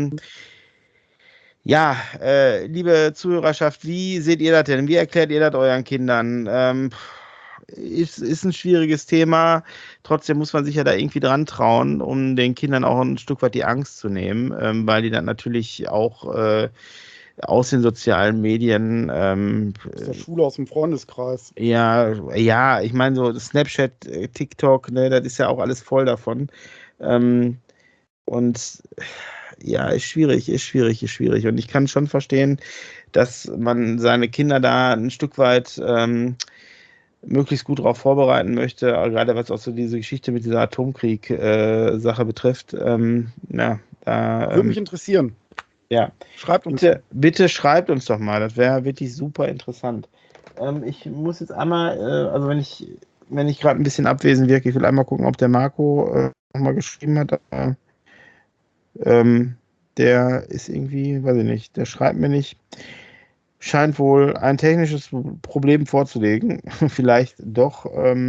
Liebe Zuhörerschaft, wie seht ihr das denn? Wie erklärt ihr das euren Kindern? Ist ein schwieriges Thema. Trotzdem muss man sich ja da irgendwie dran trauen, um den Kindern auch ein Stück weit die Angst zu nehmen, weil die dann natürlich auch aus den sozialen Medien aus der Schule, aus dem Freundeskreis. Ja, ich meine so Snapchat, TikTok, ne, das ist ja auch alles voll davon. Und ja, ist schwierig. Und ich kann schon verstehen, dass man seine Kinder da ein Stück weit möglichst gut darauf vorbereiten möchte, gerade was auch so diese Geschichte mit dieser Atomkrieg-Sache betrifft. Würde mich interessieren. Ja. Schreibt uns. Bitte schreibt uns doch mal, das wäre wirklich super interessant. Ich muss jetzt einmal, also wenn ich gerade ein bisschen abwesend wirke, ich will einmal gucken, ob der Marco nochmal geschrieben hat. Der ist irgendwie, weiß ich nicht, der schreibt mir nicht. Scheint wohl ein technisches Problem vorzulegen. Vielleicht doch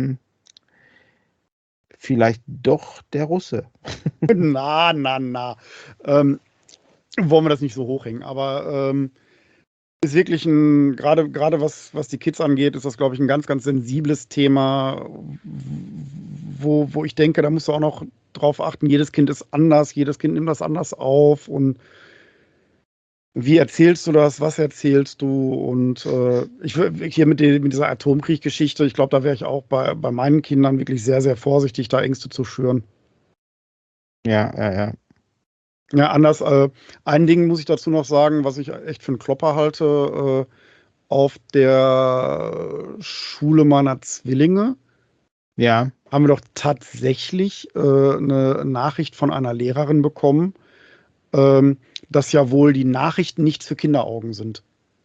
der Russe. Na. Wollen wir das nicht so hochhängen, aber ist wirklich gerade was die Kids angeht, ist das, glaube ich, ein ganz, ganz sensibles Thema, wo ich denke, da musst du auch noch drauf achten, jedes Kind ist anders, jedes Kind nimmt das anders auf, und wie erzählst du das, was erzählst du, und hier mit dieser Atomkrieg-Geschichte, ich glaube, da wäre ich auch bei meinen Kindern wirklich sehr, sehr vorsichtig, da Ängste zu schüren. Ja. Ja, anders. Ein Ding muss ich dazu noch sagen, was ich echt für einen Klopper halte. Auf der Schule meiner Zwillinge haben wir doch tatsächlich eine Nachricht von einer Lehrerin bekommen, dass ja wohl die Nachrichten nichts für Kinderaugen sind.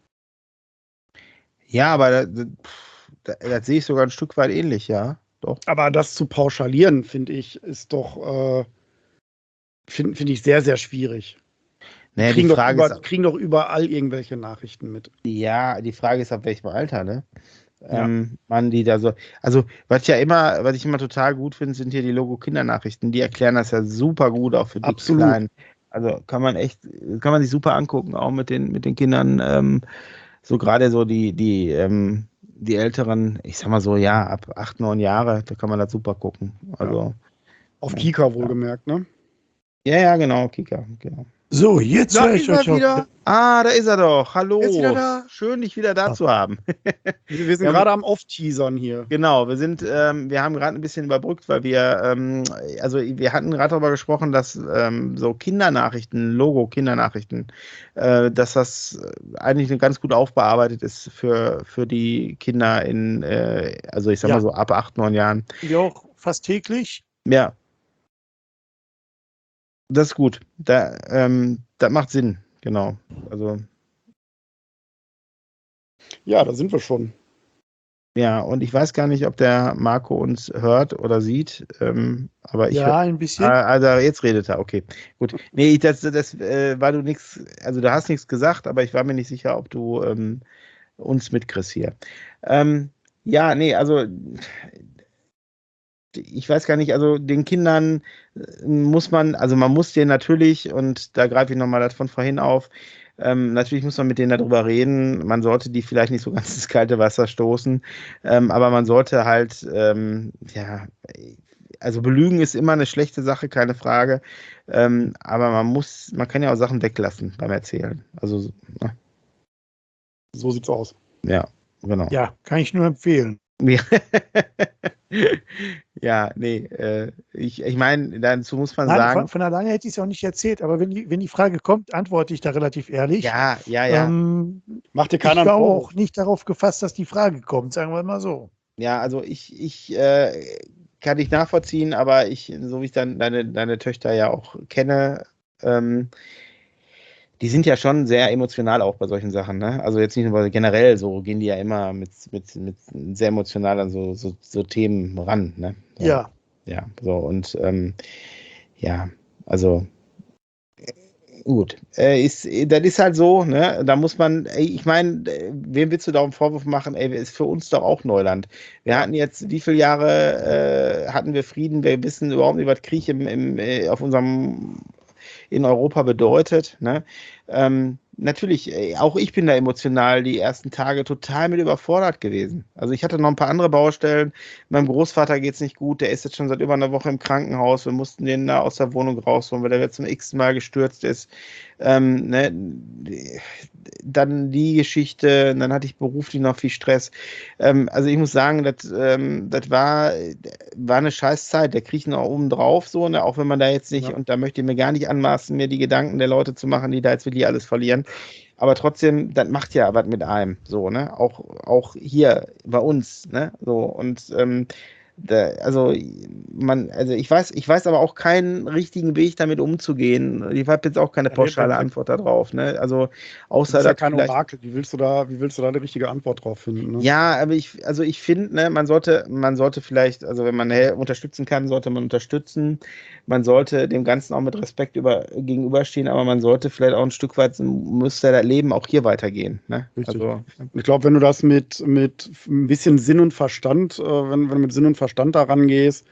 Ja, aber das sehe ich sogar ein Stück weit ähnlich, ja. Doch. Aber das zu pauschalieren, finde ich, ist doch... Finde ich sehr, sehr schwierig. Naja, die kriegen doch überall irgendwelche Nachrichten mit. Ja, die Frage ist, ab welchem Alter, ne? Ja. Man die da so. Also, was ich immer total gut finde, sind hier die Logo-Kindernachrichten. Die erklären das ja super gut, auch für die Kleinen. Also kann man sich super angucken, auch mit den Kindern. So gerade so die Älteren, ich sag mal so, ja, ab 8, 9 Jahre, da kann man das super gucken. Also Auf Kika wohlgemerkt, ne? Ja, genau, Kika, genau. So, jetzt Da höre ich ist er euch auch. wieder. Ah, da ist er doch. Hallo. Er ist wieder da. Schön, dich wieder da zu haben. Wir sind Ja, gerade am Off-Teasern hier. Genau, wir haben gerade ein bisschen überbrückt, weil also wir hatten gerade darüber gesprochen, dass so Kindernachrichten, Logo-Kindernachrichten, dass das eigentlich ganz gut aufbearbeitet ist für die Kinder also ich sag mal so ab 8, 9 Jahren. Wir auch fast täglich. Ja, das ist gut. Das macht Sinn, genau. Also Ja, da sind wir schon. ja, und ich weiß gar nicht, ob der Marco uns hört oder sieht, aber ich Ja, ein bisschen. Also jetzt redet er, okay. Gut. Nee, war du nichts, also du hast nichts gesagt, aber ich war mir nicht sicher, ob du uns mitkriegst hier. Ja, nee, also ich weiß gar nicht, also den Kindern man muss denen natürlich, und da greife ich nochmal das von vorhin auf, natürlich muss man mit denen darüber reden. Man sollte die vielleicht nicht so ganz ins kalte Wasser stoßen, aber man sollte halt, ja, also belügen ist immer eine schlechte Sache, keine Frage. Aber man kann ja auch Sachen weglassen beim Erzählen. Also, ne? So sieht's aus. Ja, genau. Ja, kann ich nur empfehlen. Ja, nee, ich meine, dazu muss man Nein, sagen. von alleine hätte ich es auch nicht erzählt, aber wenn die Frage kommt, antworte ich da relativ ehrlich. Ja. Macht dir Ich keiner war einen Vorwurf. auch nicht darauf gefasst, dass die Frage kommt, sagen wir mal so. Ja, also ich kann dich nachvollziehen, aber so wie ich dann deine Töchter ja auch kenne, die sind ja schon sehr emotional auch bei solchen Sachen, ne? Also jetzt nicht nur, weil generell so gehen die ja immer mit sehr emotional an so Themen ran, ne? So. Ja. Ja, so und ja, also gut. Das ist halt so, ne? Da muss man, ich meine, wem willst du da einen Vorwurf machen? Ey, ist für uns doch auch Neuland. Wir hatten jetzt, wie viele Jahre hatten wir Frieden? Wir wissen überhaupt nicht, was Krieg in Europa bedeutet. Ne? Natürlich, auch ich bin da emotional die ersten Tage total mit überfordert gewesen. Also ich hatte noch ein paar andere Baustellen. Meinem Großvater geht es nicht gut, der ist jetzt schon seit über einer Woche im Krankenhaus. Wir mussten den da aus der Wohnung rausholen, weil der jetzt zum x Mal gestürzt ist. Ne? Dann die Geschichte, dann hatte ich beruflich noch viel Stress. Also ich muss sagen, das war eine scheiß Zeit. Der kriegt noch oben drauf, so, ne? Auch wenn man da jetzt nicht, und da möchte ich mir gar nicht anmaßen, mir die Gedanken der Leute zu machen, die da jetzt wirklich alles verlieren. Aber trotzdem, das macht ja was mit einem, so, ne? Auch hier bei uns, ne? So, und also ich weiß aber auch keinen richtigen Weg, damit umzugehen. Ich habe jetzt auch keine pauschale Antwort darauf, ne? Also außer Du bist ja dass kein vielleicht. Orakel. Wie willst du da eine richtige Antwort drauf finden? Ne? Ja, aber ich finde, ne, man sollte vielleicht, also wenn man unterstützen kann, sollte man unterstützen. Man sollte dem Ganzen auch mit Respekt gegenüberstehen, aber man sollte vielleicht auch ein Stück weit, müsste das Leben auch hier weitergehen. Ne? Richtig. Also, Ich glaube, wenn du das mit ein bisschen Sinn und Verstand, wenn du mit Sinn und Verstand da rangehst,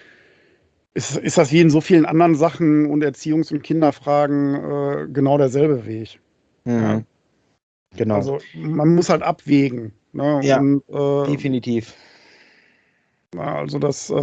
ist das wie in so vielen anderen Sachen und Erziehungs- und Kinderfragen genau derselbe Weg. Ja? Genau. Also man muss halt abwägen. Ne? Ja, Und, definitiv. also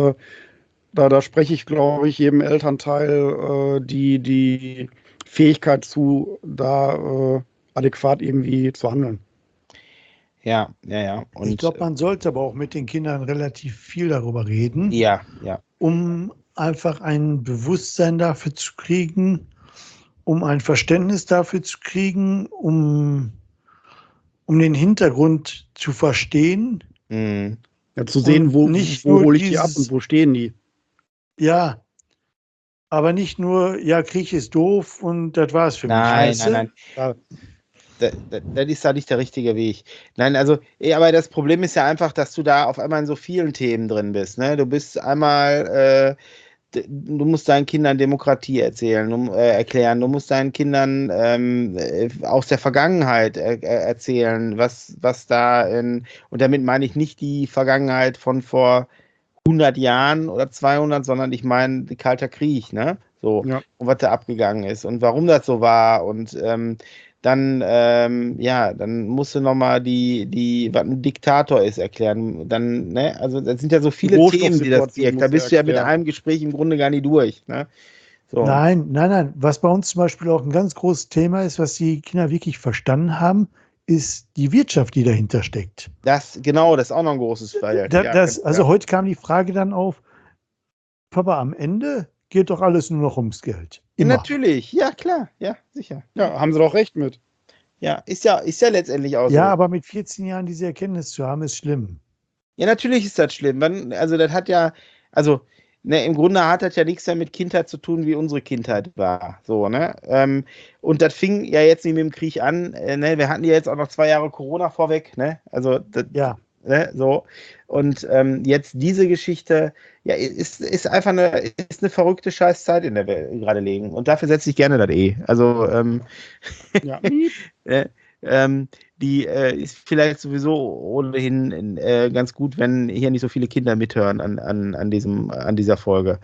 da spreche ich, glaube ich, jedem Elternteil die Fähigkeit zu, da adäquat irgendwie zu handeln. Ja. Und, ich glaube, man sollte aber auch mit den Kindern relativ viel darüber reden, ja. um einfach ein Bewusstsein dafür zu kriegen, um ein Verständnis dafür zu kriegen, um den Hintergrund zu verstehen. Mhm. Ja, zu sehen, Und wo nicht nur hole ich die ab dieses- und wo stehen die. Ja, aber nicht nur, ja, Krieg ist doof und das war's für mich. weißt du? Nein. Ja, Das ist da nicht der richtige Weg. Nein, also, aber das Problem ist ja einfach, dass du da auf einmal in so vielen Themen drin bist. Ne? Du bist einmal, du musst deinen Kindern Demokratie erklären. Du musst deinen Kindern aus der Vergangenheit erzählen, was da und damit meine ich nicht die Vergangenheit von vor 100 Jahren oder 200, sondern ich meine Kalter Krieg, ne? So, ja. und was da abgegangen ist und warum das so war und dann, dann musst du nochmal was ein Diktator ist, erklären. Dann, ne, also das sind ja so viele Themen, die das birgt. Da bist du ja mit einem Gespräch im Grunde gar nicht durch. Ne? So. Nein. Was bei uns zum Beispiel auch ein ganz großes Thema ist, was die Kinder wirklich verstanden haben, ist die Wirtschaft, die dahinter steckt. Das ist auch noch ein großes Feier. Also heute kam die Frage dann auf, Papa, am Ende geht doch alles nur noch ums Geld. Immer. Ja, natürlich, ja klar, ja, sicher. Ja, haben sie doch recht mit. Ja, ist ja letztendlich auch so. Ja, aber mit 14 Jahren diese Erkenntnis zu haben, ist schlimm. Ja, natürlich ist das schlimm. Im Grunde hat das ja nichts mehr mit Kindheit zu tun, wie unsere Kindheit war. So, ne? Und das fing ja jetzt nicht mit dem Krieg an. Ne? Wir hatten ja jetzt auch noch 2 Jahre Corona vorweg. Ne? Also, ja. Ne? So. Und jetzt diese Geschichte, ja, ist einfach eine verrückte Scheißzeit, in der wir gerade leben. Und dafür setze ich gerne das Also, ja. die ist vielleicht sowieso ohnehin ganz gut, wenn hier nicht so viele Kinder mithören an dieser Folge.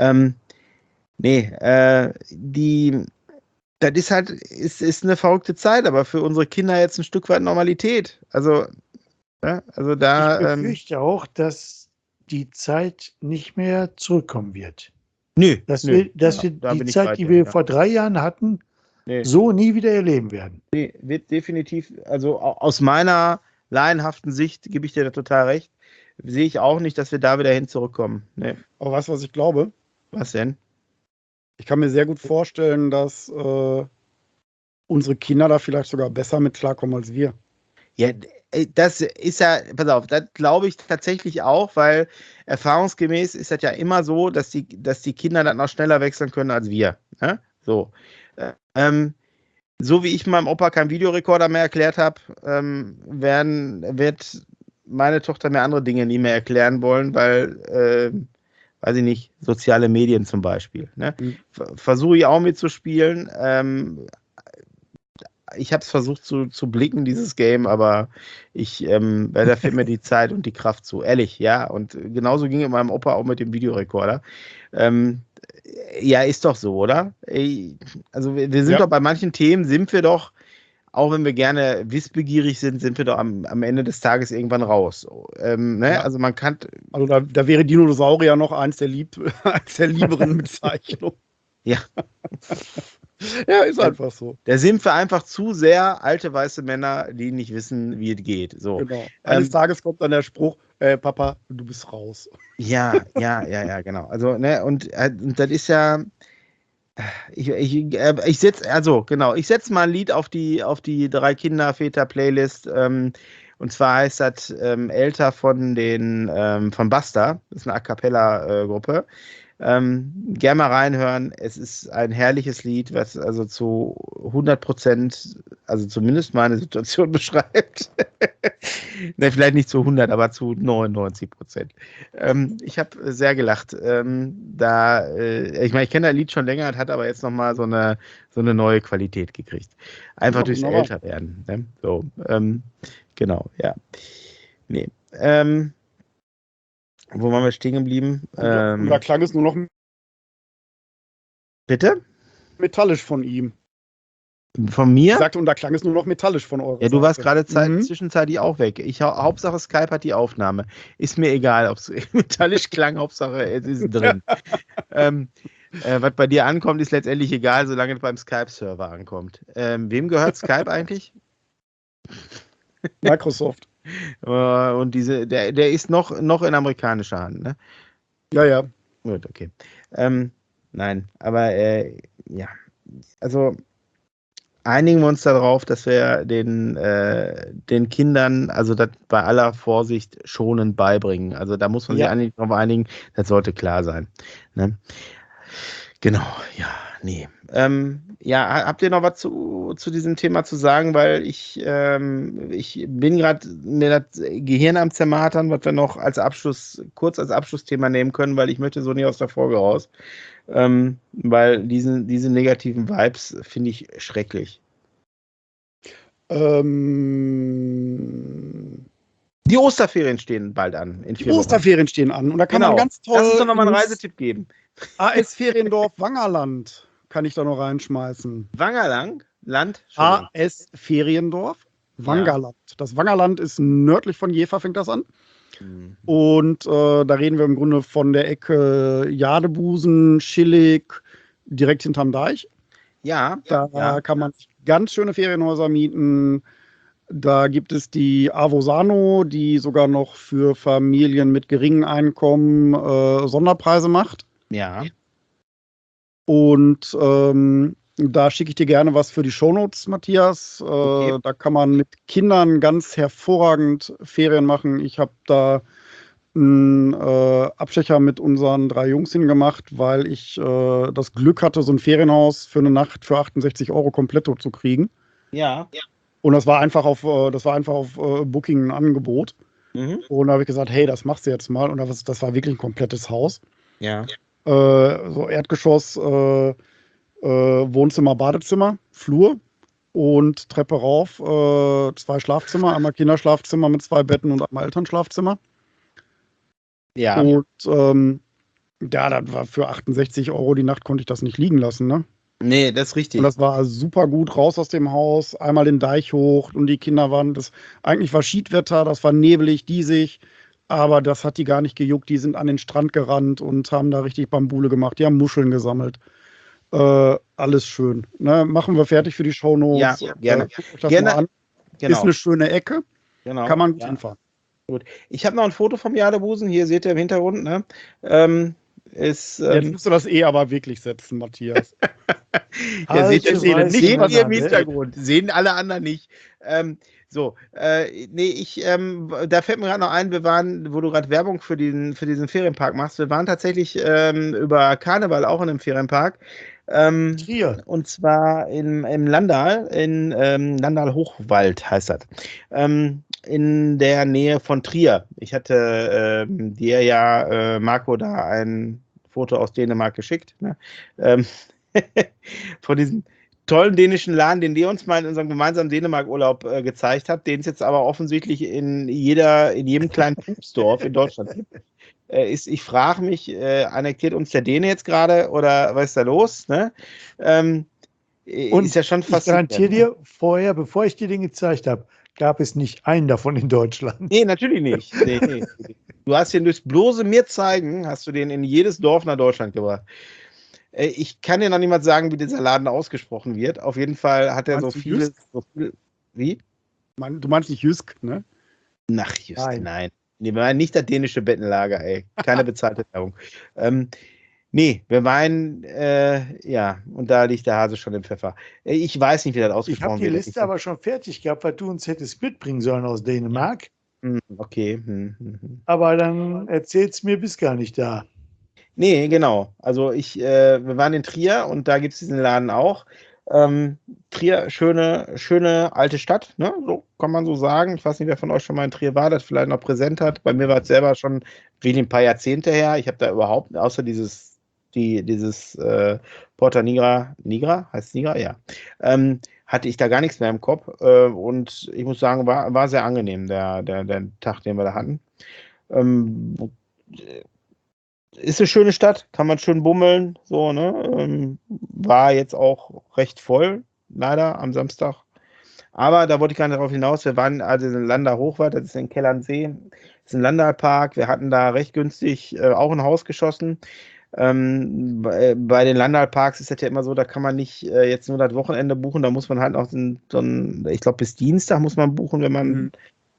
Das ist halt, ist eine verrückte Zeit, aber für unsere Kinder jetzt ein Stück weit Normalität. Also da. Ich befürchte auch, dass die Zeit nicht mehr zurückkommen wird. Dass wir die Zeit, die wir vor 3 Jahren hatten, so nie wieder erleben werden. Nee, wird definitiv, also aus meiner laienhaften Sicht, gebe ich dir da total recht, sehe ich auch nicht, dass wir da wieder hin zurückkommen. Nee. Aber weißt du, was ich glaube? Was denn? Ich kann mir sehr gut vorstellen, dass unsere Kinder da vielleicht sogar besser mit klarkommen als wir. Ja, das ist ja, pass auf, das glaube ich tatsächlich auch, weil erfahrungsgemäß ist das ja immer so, dass die Kinder dann noch schneller wechseln können als wir. Ne? So. So wie ich meinem Opa keinen Videorekorder mehr erklärt habe, wird meine Tochter mir andere Dinge nie mehr erklären wollen, weil, weiß ich nicht, soziale Medien zum Beispiel. Ne? Versuche ich auch mitzuspielen. Ich habe es versucht zu blicken, dieses Game, aber da fehlt mir die Zeit und die Kraft zu. Ehrlich, ja. Und genauso ging es meinem Opa auch mit dem Videorekorder. Ja, ist doch so, oder? Also wir sind doch bei manchen Themen, sind wir doch, auch wenn wir gerne wissbegierig sind, sind wir doch am Ende des Tages irgendwann raus. Ne? Ja. Also man kann... Also da wäre Dinosaurier noch eins der lieberen Bezeichnungen. Ja. Ja, ist einfach so. Da sind wir einfach zu sehr alte weiße Männer, die nicht wissen, wie es geht. So. Genau. Eines Tages kommt dann der Spruch, Papa, du bist raus. Ja, genau. Also, ne, und das ist ja, ich setze mal ein Lied auf die 3-Kinder-Väter-Playlist, und zwar heißt das Älter von Basta. Das ist eine A-Cappella-Gruppe. Gerne mal reinhören. Es ist ein herrliches Lied, was also zu 100%, also zumindest meine Situation beschreibt. Ne, vielleicht nicht zu 100, aber zu 99%. Ich habe sehr gelacht. Ich meine, ich kenne das Lied schon länger, hat aber jetzt nochmal so eine neue Qualität gekriegt. Einfach durchs Älterwerden. Ne? So, genau, ja. Nee. Wo waren wir stehen geblieben? Und da klang es nur noch bitte? Metallisch von ihm. Von mir? Ich sagte, und da klang es nur noch metallisch von eurer Ja, du warst gerade zwischenzeitlich auch weg. Hauptsache Skype hat die Aufnahme. Ist mir egal, ob es metallisch klang, Hauptsache es ist drin. Was bei dir ankommt, ist letztendlich egal, solange es beim Skype-Server ankommt. Wem gehört Skype eigentlich? Microsoft. Und der ist noch in amerikanischer Hand, ne? Ja. Gut, okay. Nein, aber ja, also einigen wir uns darauf, dass wir den Kindern, also das bei aller Vorsicht schonend beibringen. Also da muss man sich eigentlich darauf einigen, das sollte klar sein. Ne? Genau, ja, nee. Habt ihr noch was zu diesem Thema zu sagen? Weil ich bin gerade mir das Gehirn am Zermartern, was wir noch kurz als Abschlussthema nehmen können, weil ich möchte so nicht aus der Folge raus. Weil diese negativen Vibes finde ich schrecklich. Die Osterferien stehen bald an. Die Osterferien stehen an und da kann man ganz toll... Lass uns doch nochmal einen Reisetipp geben. AS Feriendorf Wangerland kann ich da noch reinschmeißen. Wangerland? Land? AS Feriendorf, Wangerland. Das Wangerland ist nördlich von Jever, fängt das an. Und da reden wir im Grunde von der Ecke Jadebusen, Schillig, direkt hinterm Deich. Ja. Da kann man ganz schöne Ferienhäuser mieten. Da gibt es die Avosano, die sogar noch für Familien mit geringem Einkommen Sonderpreise macht. Ja. Und da schicke ich dir gerne was für die Shownotes, Matthias. Okay. Da kann man mit Kindern ganz hervorragend Ferien machen. Ich habe da einen Abstecher mit unseren 3 Jungs hingemacht, weil ich das Glück hatte, so ein Ferienhaus für eine Nacht für 68 € kompletto zu kriegen. Ja. Und das war einfach auf Booking ein Angebot. Und da habe ich gesagt, hey, das machst du jetzt mal. Und das war wirklich ein komplettes Haus. Ja. So Erdgeschoss, Wohnzimmer, Badezimmer, Flur und Treppe rauf, 2 Schlafzimmer, einmal Kinderschlafzimmer mit 2 Betten und einmal Elternschlafzimmer. Ja. Und das war für 68 € die Nacht, konnte ich das nicht liegen lassen, ne? Nee, das ist richtig. Und das war super gut, raus aus dem Haus, einmal den Deich hoch und die Kinder waren, eigentlich war Schiedwetter, das war nebelig, diesig, aber das hat die gar nicht gejuckt, die sind an den Strand gerannt und haben da richtig Bambule gemacht, die haben Muscheln gesammelt. Alles schön. Ne? Machen wir fertig für die Shownotes. Ja, gerne. Guckt euch das Gerne. mal an. Genau. Ist eine schöne Ecke, Genau. kann man gut hinfahren. Gut. Ich habe noch ein Foto vom Jadebusen, hier seht ihr im Hintergrund, ne? Jetzt musst du das aber wirklich setzen, Matthias. Ja, seht ihr, Alter, sehen wir im ne? Hintergrund, sehen alle anderen nicht. Da fällt mir gerade noch ein, wir waren, wo du gerade Werbung für diesen Ferienpark machst, wir waren tatsächlich über Karneval auch in einem Ferienpark. Trier. Und zwar im Landal, in Landal-Hochwald heißt das. In der Nähe von Trier. Ich hatte dir ja, Marco, da ein Foto aus Dänemark geschickt. Ne? Von diesem tollen dänischen Laden, den der uns mal in unserem gemeinsamen Dänemark-Urlaub gezeigt hat, den es jetzt aber offensichtlich in jedem kleinen Pupsdorf in Deutschland gibt. Ich frage mich, annektiert uns der Däne jetzt gerade oder was ist da los? Ne? Und ist ja schon ich faszinierend. garantiere dir, vorher, bevor ich dir den gezeigt habe, gab es nicht einen davon in Deutschland. Nee, natürlich nicht. Nee. Du hast den durchs bloße mir zeigen, hast du den in jedes Dorf nach Deutschland gebracht. Ich kann dir noch niemand sagen, wie dieser Laden ausgesprochen wird. Auf jeden Fall hat er so viel. Wie? Du meinst nicht Jysk, ne? Ach, just, nein. Nee, wir meinen nicht das dänische Bettenlager, ey. Keine bezahlte Werbung. Nee, wir meinen, und da liegt der Hase schon im Pfeffer. Ich weiß nicht, wie das Ich ausgesprochen habe wird. die Liste aber schon fertig gehabt, was du uns hättest mitbringen sollen aus Dänemark. Okay. Aber dann erzähl's mir, bist gar nicht da. Nee, genau. Also wir waren in Trier und da gibt es diesen Laden auch. Trier, schöne alte Stadt, ne? So kann man so sagen. Ich weiß nicht, wer von euch schon mal in Trier war, das vielleicht noch präsent hat. Bei mir war es selber schon wirklich ein paar Jahrzehnte her. Ich habe da überhaupt, außer dieses Porta Nigra, heißt es Nigra? Ja. Hatte ich da gar nichts mehr im Kopf. Und ich muss sagen, war sehr angenehm, der Tag, den wir da hatten. Ist eine schöne Stadt, kann man schön bummeln, so, ne? War jetzt auch recht voll, leider, am Samstag. Aber da wollte ich gar nicht darauf hinaus. Wir waren also in Landal Hochwald, das ist in Kellernsee, das ist ein Landalpark. Wir hatten da recht günstig auch ein Haus geschossen. Bei den Landalparks ist das ja immer so, da kann man nicht jetzt nur das Wochenende buchen, da muss man halt auch ich glaube, bis Dienstag muss man buchen, wenn man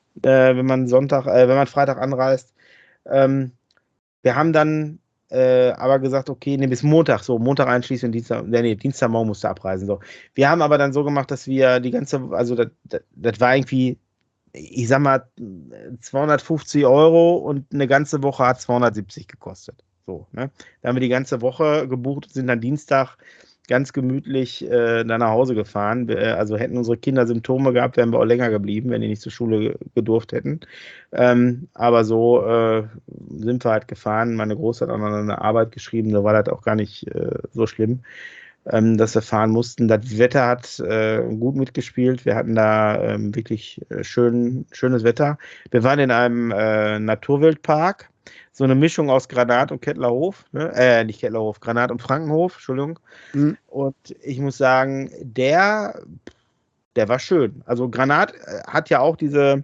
Freitag anreist. Wir haben dann aber gesagt, okay, bis Montag, Montag einschließlich und Dienstagmorgen musste abreisen. So. Wir haben aber dann so gemacht, dass wir das war irgendwie, ich sag mal, 250 € und eine ganze Woche hat 270 gekostet. So, ne? Da haben wir die ganze Woche gebucht und sind dann Dienstag ganz gemütlich dann nach Hause gefahren. Also hätten unsere Kinder Symptome gehabt, wären wir auch länger geblieben, wenn die nicht zur Schule gedurft hätten. Aber so sind wir halt gefahren. Meine Große hat auch noch eine Arbeit geschrieben, da war das auch gar nicht so schlimm, dass wir fahren mussten. Das Wetter hat gut mitgespielt. Wir hatten da wirklich schönes Wetter. Wir waren in einem Naturwildpark. so eine Mischung aus Granat und Kettlerhof, ne? Nicht Kettlerhof, Granat und Frankenhof, Entschuldigung. Mhm. Und ich muss sagen, der war schön. Also Granat hat ja auch diese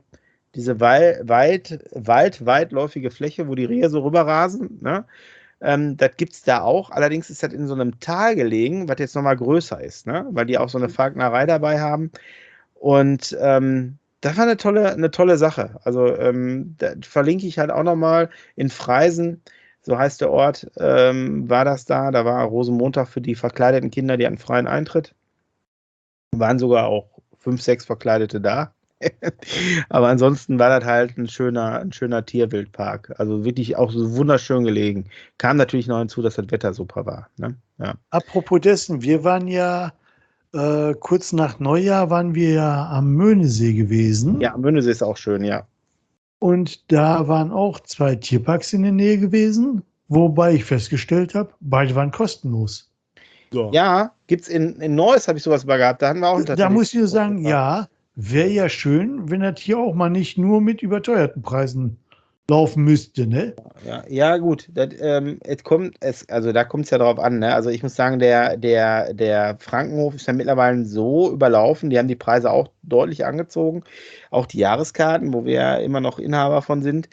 weitläufige Fläche, wo die Rehe so rüberrasen, ne? Das gibt es da auch. Allerdings ist das in so einem Tal gelegen, was jetzt nochmal größer ist, ne? Weil die auch so eine Falknerei dabei haben. Und das war eine tolle Sache. Also da verlinke ich halt auch nochmal in Freisen, so heißt der Ort, war das da. Da war Rosenmontag für die verkleideten Kinder, die hatten freien Eintritt. Waren sogar auch 5, 6 Verkleidete da. Aber ansonsten war das halt ein schöner Tierwildpark. Also wirklich auch so wunderschön gelegen. Kam natürlich noch hinzu, dass das Wetter super war. Ne? Ja. Apropos dessen, wir waren ja kurz nach Neujahr waren wir ja am Möhnesee gewesen. Ja, Möhnesee ist auch schön, ja. Und da waren auch 2 Tierparks in der Nähe gewesen, wobei ich festgestellt habe, beide waren kostenlos. So. Ja, gibt's in Neuss, habe ich sowas mal gehabt. Da hatten wir auch Da muss ich nur sagen, ja, wäre ja schön, wenn das hier auch mal nicht nur mit überteuerten Preisen laufen müsste, ne? Ja, gut. Da kommt es ja drauf an, ne? Also ich muss sagen, der Frankenhof ist ja mittlerweile so überlaufen, die haben die Preise auch deutlich angezogen. Auch die Jahreskarten, wo wir ja immer noch Inhaber von sind.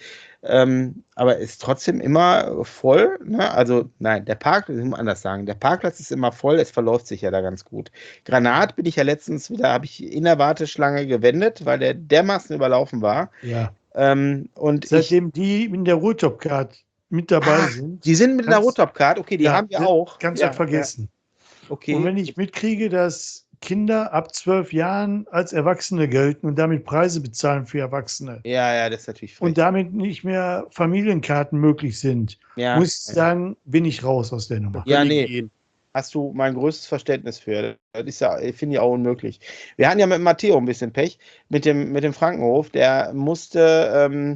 Aber ist trotzdem immer voll, ne? Also, nein, der Parkplatz, ich muss anders sagen, der Parkplatz ist immer voll, es verläuft sich ja da ganz gut. Granat bin ich ja letztens wieder, habe ich in der Warteschlange gewendet, weil der dermaßen überlaufen war. Ja. Und seitdem die in der Ruhrtop-Card mit dabei sind. Die sind mit der Ruhrtop-Card, okay, die haben wir auch. Ganz vergessen. Ja. Okay. Und wenn ich mitkriege, dass Kinder ab 12 Jahren als Erwachsene gelten und damit Preise bezahlen für Erwachsene. Ja, das ist natürlich frech. Und damit nicht mehr Familienkarten möglich sind, muss ich sagen, bin ich raus aus der Nummer. Ja, nee. Hast du mein größtes Verständnis für. Das ist ja, finde ich auch unmöglich. Wir hatten ja mit Matteo ein bisschen Pech, mit dem Frankenhof. Der musste,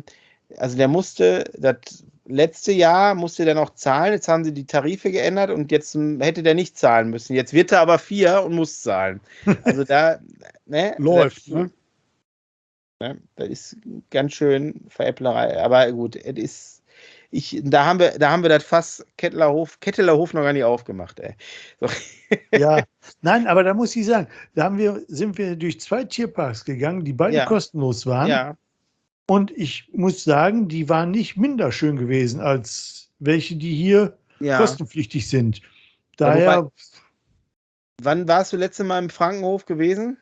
das letzte Jahr musste der noch zahlen. Jetzt haben sie die Tarife geändert und jetzt hätte der nicht zahlen müssen. Jetzt wird er aber 4 und muss zahlen. Also da, ne? Läuft, ne? Das ist ganz schön Veräpplerei. Aber gut, es ist. Da haben wir das Fass Kettelerhof noch gar nicht aufgemacht, ey. So. Ja, nein, aber da muss ich sagen, sind wir durch 2 Tierparks gegangen, die beide kostenlos waren. Ja. Und ich muss sagen, die waren nicht minder schön gewesen als welche, die hier kostenpflichtig sind. Daher. Wann warst du letzte Mal im Frankenhof gewesen?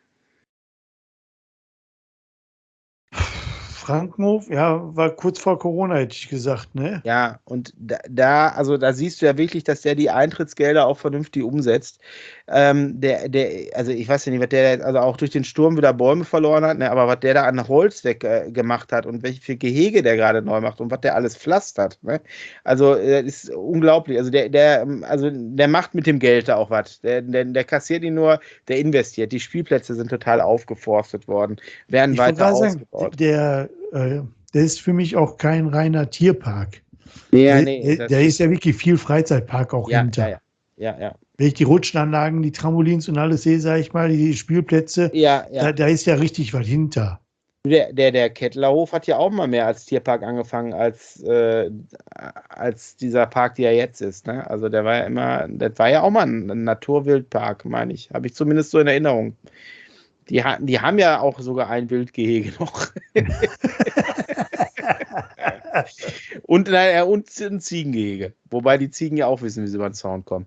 Frankenhof, ja, war kurz vor Corona, hätte ich gesagt, ne? Ja, und da siehst du ja wirklich, dass der die Eintrittsgelder auch vernünftig umsetzt. Also ich weiß ja nicht, was der, also auch durch den Sturm wieder Bäume verloren hat, ne, aber was der da an Holz gemacht hat und welche Gehege der gerade neu macht und was der alles pflastert, ne? Also das ist unglaublich. Also der macht mit dem Geld da auch was. Der kassiert ihn nur, der investiert. Die Spielplätze sind total aufgeforstet worden, werden weiter ausgebaut. Der ist für mich auch kein reiner Tierpark. Ja, der ist ja wirklich viel Freizeitpark auch hinter. Ja. Wenn ich die Rutschanlagen, die Trampolins und alles sehe, sage ich mal, die Spielplätze, da ist ja richtig was hinter. Der Kettlerhof hat ja auch mal mehr als Tierpark angefangen, als dieser Park, der jetzt ist. Ne? Also das war ja auch mal ein Naturwildpark, meine ich. Habe ich zumindest so in Erinnerung. Die haben ja auch sogar ein Wildgehege noch. und ein Ziegengehege. Wobei die Ziegen ja auch wissen, wie sie über den Zaun kommen.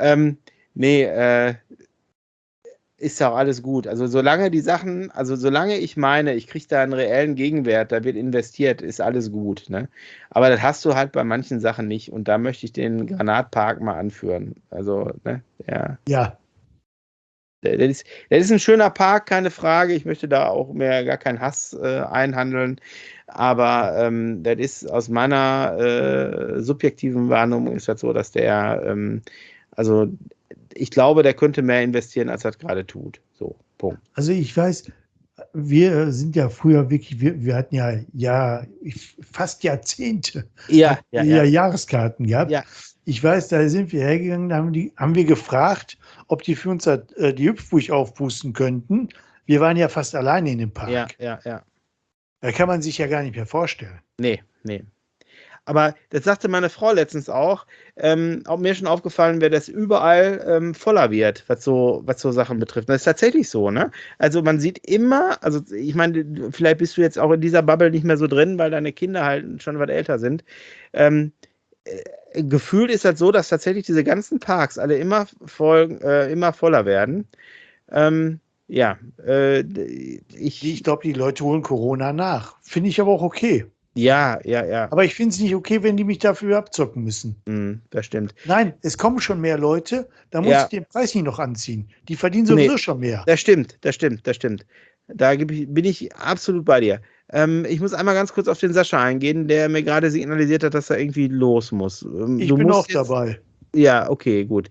Ist ja auch alles gut. Also solange ich meine, ich kriege da einen reellen Gegenwert, da wird investiert, ist alles gut. Ne? Aber das hast du halt bei manchen Sachen nicht. Und da möchte ich den Granatpark mal anführen. Also, ne? Ja. Das ist ein schöner Park, keine Frage. Ich möchte da auch mehr gar keinen Hass einhandeln. Aber das ist aus meiner subjektiven Wahrnehmung ist das so, dass der, ich glaube, der könnte mehr investieren, als er gerade tut. So, Punkt. Also ich weiß, wir sind ja früher wirklich, wir hatten ja fast Jahrzehnte Jahreskarten gehabt. Ja. Ich weiß, da sind wir hergegangen, haben wir gefragt, ob die für uns die Hüpfburg aufpusten könnten. Wir waren ja fast alleine in dem Park. Ja. Da kann man sich ja gar nicht mehr vorstellen. Nee. Aber das sagte meine Frau letztens auch, ob mir schon aufgefallen wäre, dass überall voller wird, was so Sachen betrifft. Das ist tatsächlich so, ne? Also man sieht immer, also ich meine, vielleicht bist du jetzt auch in dieser Bubble nicht mehr so drin, weil deine Kinder halt schon was älter sind. Gefühlt ist das so, dass tatsächlich diese ganzen Parks alle immer voller werden. Ja, Ich glaube, die Leute holen Corona nach. Finde ich aber auch okay. ja. Aber ich finde es nicht okay, wenn die mich dafür abzocken müssen. Das stimmt. Nein, es kommen schon mehr Leute, da muss Ja. ich den Preis nicht noch anziehen. Die verdienen sowieso Nee. schon mehr. Das stimmt. Bin ich absolut bei dir. Ich muss einmal ganz kurz auf den Sascha eingehen, der mir gerade signalisiert hat, dass er irgendwie los muss. Ich Du bin musst auch dabei. Ja, okay, gut.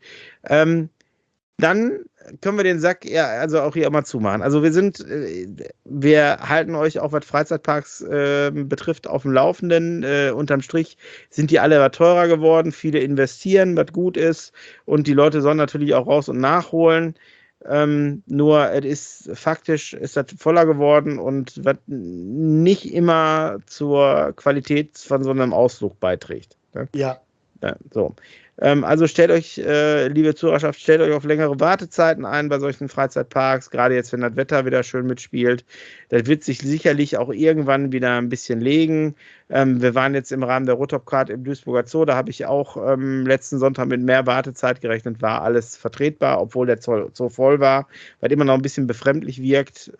Dann können wir den Sack ja also auch hier mal zumachen. Also wir halten euch auch, was Freizeitparks betrifft, auf dem Laufenden. Unterm Strich sind die alle was teurer geworden. Viele investieren, was gut ist. Und die Leute sollen natürlich auch raus und nachholen. Nur es ist faktisch ist das voller geworden und was nicht immer zur Qualität von so einem Ausflug beiträgt. Ne? Ja. Ja, so. Also stellt euch, liebe Zuhörerschaft, stellt euch auf längere Wartezeiten ein bei solchen Freizeitparks, gerade jetzt, wenn das Wetter wieder schön mitspielt. Das wird sich sicherlich auch irgendwann wieder ein bisschen legen. Wir waren jetzt im Rahmen der Rotopcard im Duisburger Zoo, da habe ich auch letzten Sonntag mit mehr Wartezeit gerechnet, war alles vertretbar, obwohl der Zoo voll war, weil immer noch ein bisschen befremdlich wirkt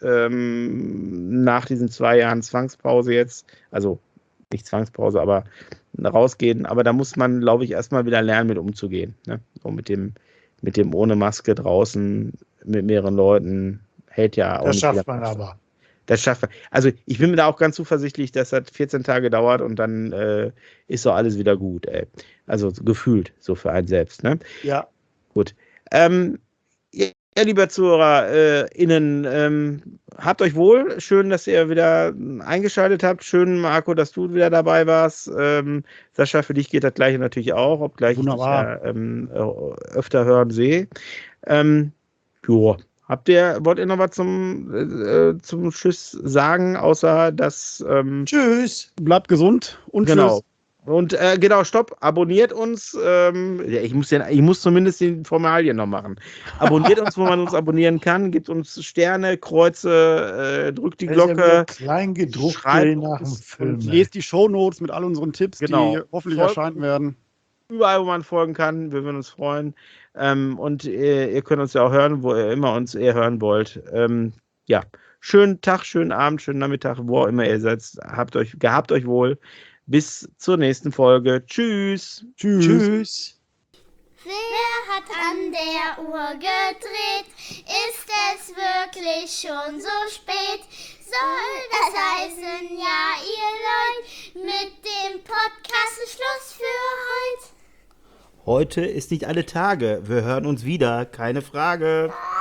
nach diesen 2 Jahren Zwangspause jetzt, also nicht Zwangspause, aber rausgehen. Aber da muss man, glaube ich, erstmal wieder lernen, mit umzugehen. Ne? So mit dem ohne Maske draußen mit mehreren Leuten hält ja auch Das nicht schafft jeder. man aber. Das schafft man. Also ich bin mir da auch ganz zuversichtlich, dass das 14 Tage dauert und dann ist so alles wieder gut. Ey. Also gefühlt, so für einen selbst. Ne? Ja. Gut. Ja, lieber ZuhörerInnen, habt euch wohl. Schön, dass ihr wieder eingeschaltet habt. Schön, Marco, dass du wieder dabei warst. Sascha, für dich geht das Gleiche natürlich auch, obgleich Wunderbar. ich dich ja öfter hören sehe. Jo. Wollt ihr noch was zum Schluss sagen, außer dass Tschüss. Bleibt gesund und genau. tschüss. Und genau, stopp, abonniert uns. Ja, ich muss zumindest die Formalien noch machen. Abonniert uns, wo man uns abonnieren kann. Gebt uns Sterne, Kreuze, drückt die Glocke. Kleingedruckte schreibt nach dem uns Film. Und lest die Shownotes mit all unseren Tipps, Genau. die hoffentlich Folgt erscheinen werden. Überall, wo man folgen kann. Wir würden uns freuen. Und ihr könnt uns ja auch hören, wo ihr immer uns hören wollt. Ja, schönen Tag, schönen Abend, schönen Nachmittag, wo auch immer ihr seid. Gehabt euch wohl. Bis zur nächsten Folge. Tschüss. Tschüss. Wer hat an der Uhr gedreht? Ist es wirklich schon so spät? Soll das heißen, ja, ihr Leute, mit dem Podcast ist Schluss für heute? Heute ist nicht alle Tage. Wir hören uns wieder, keine Frage.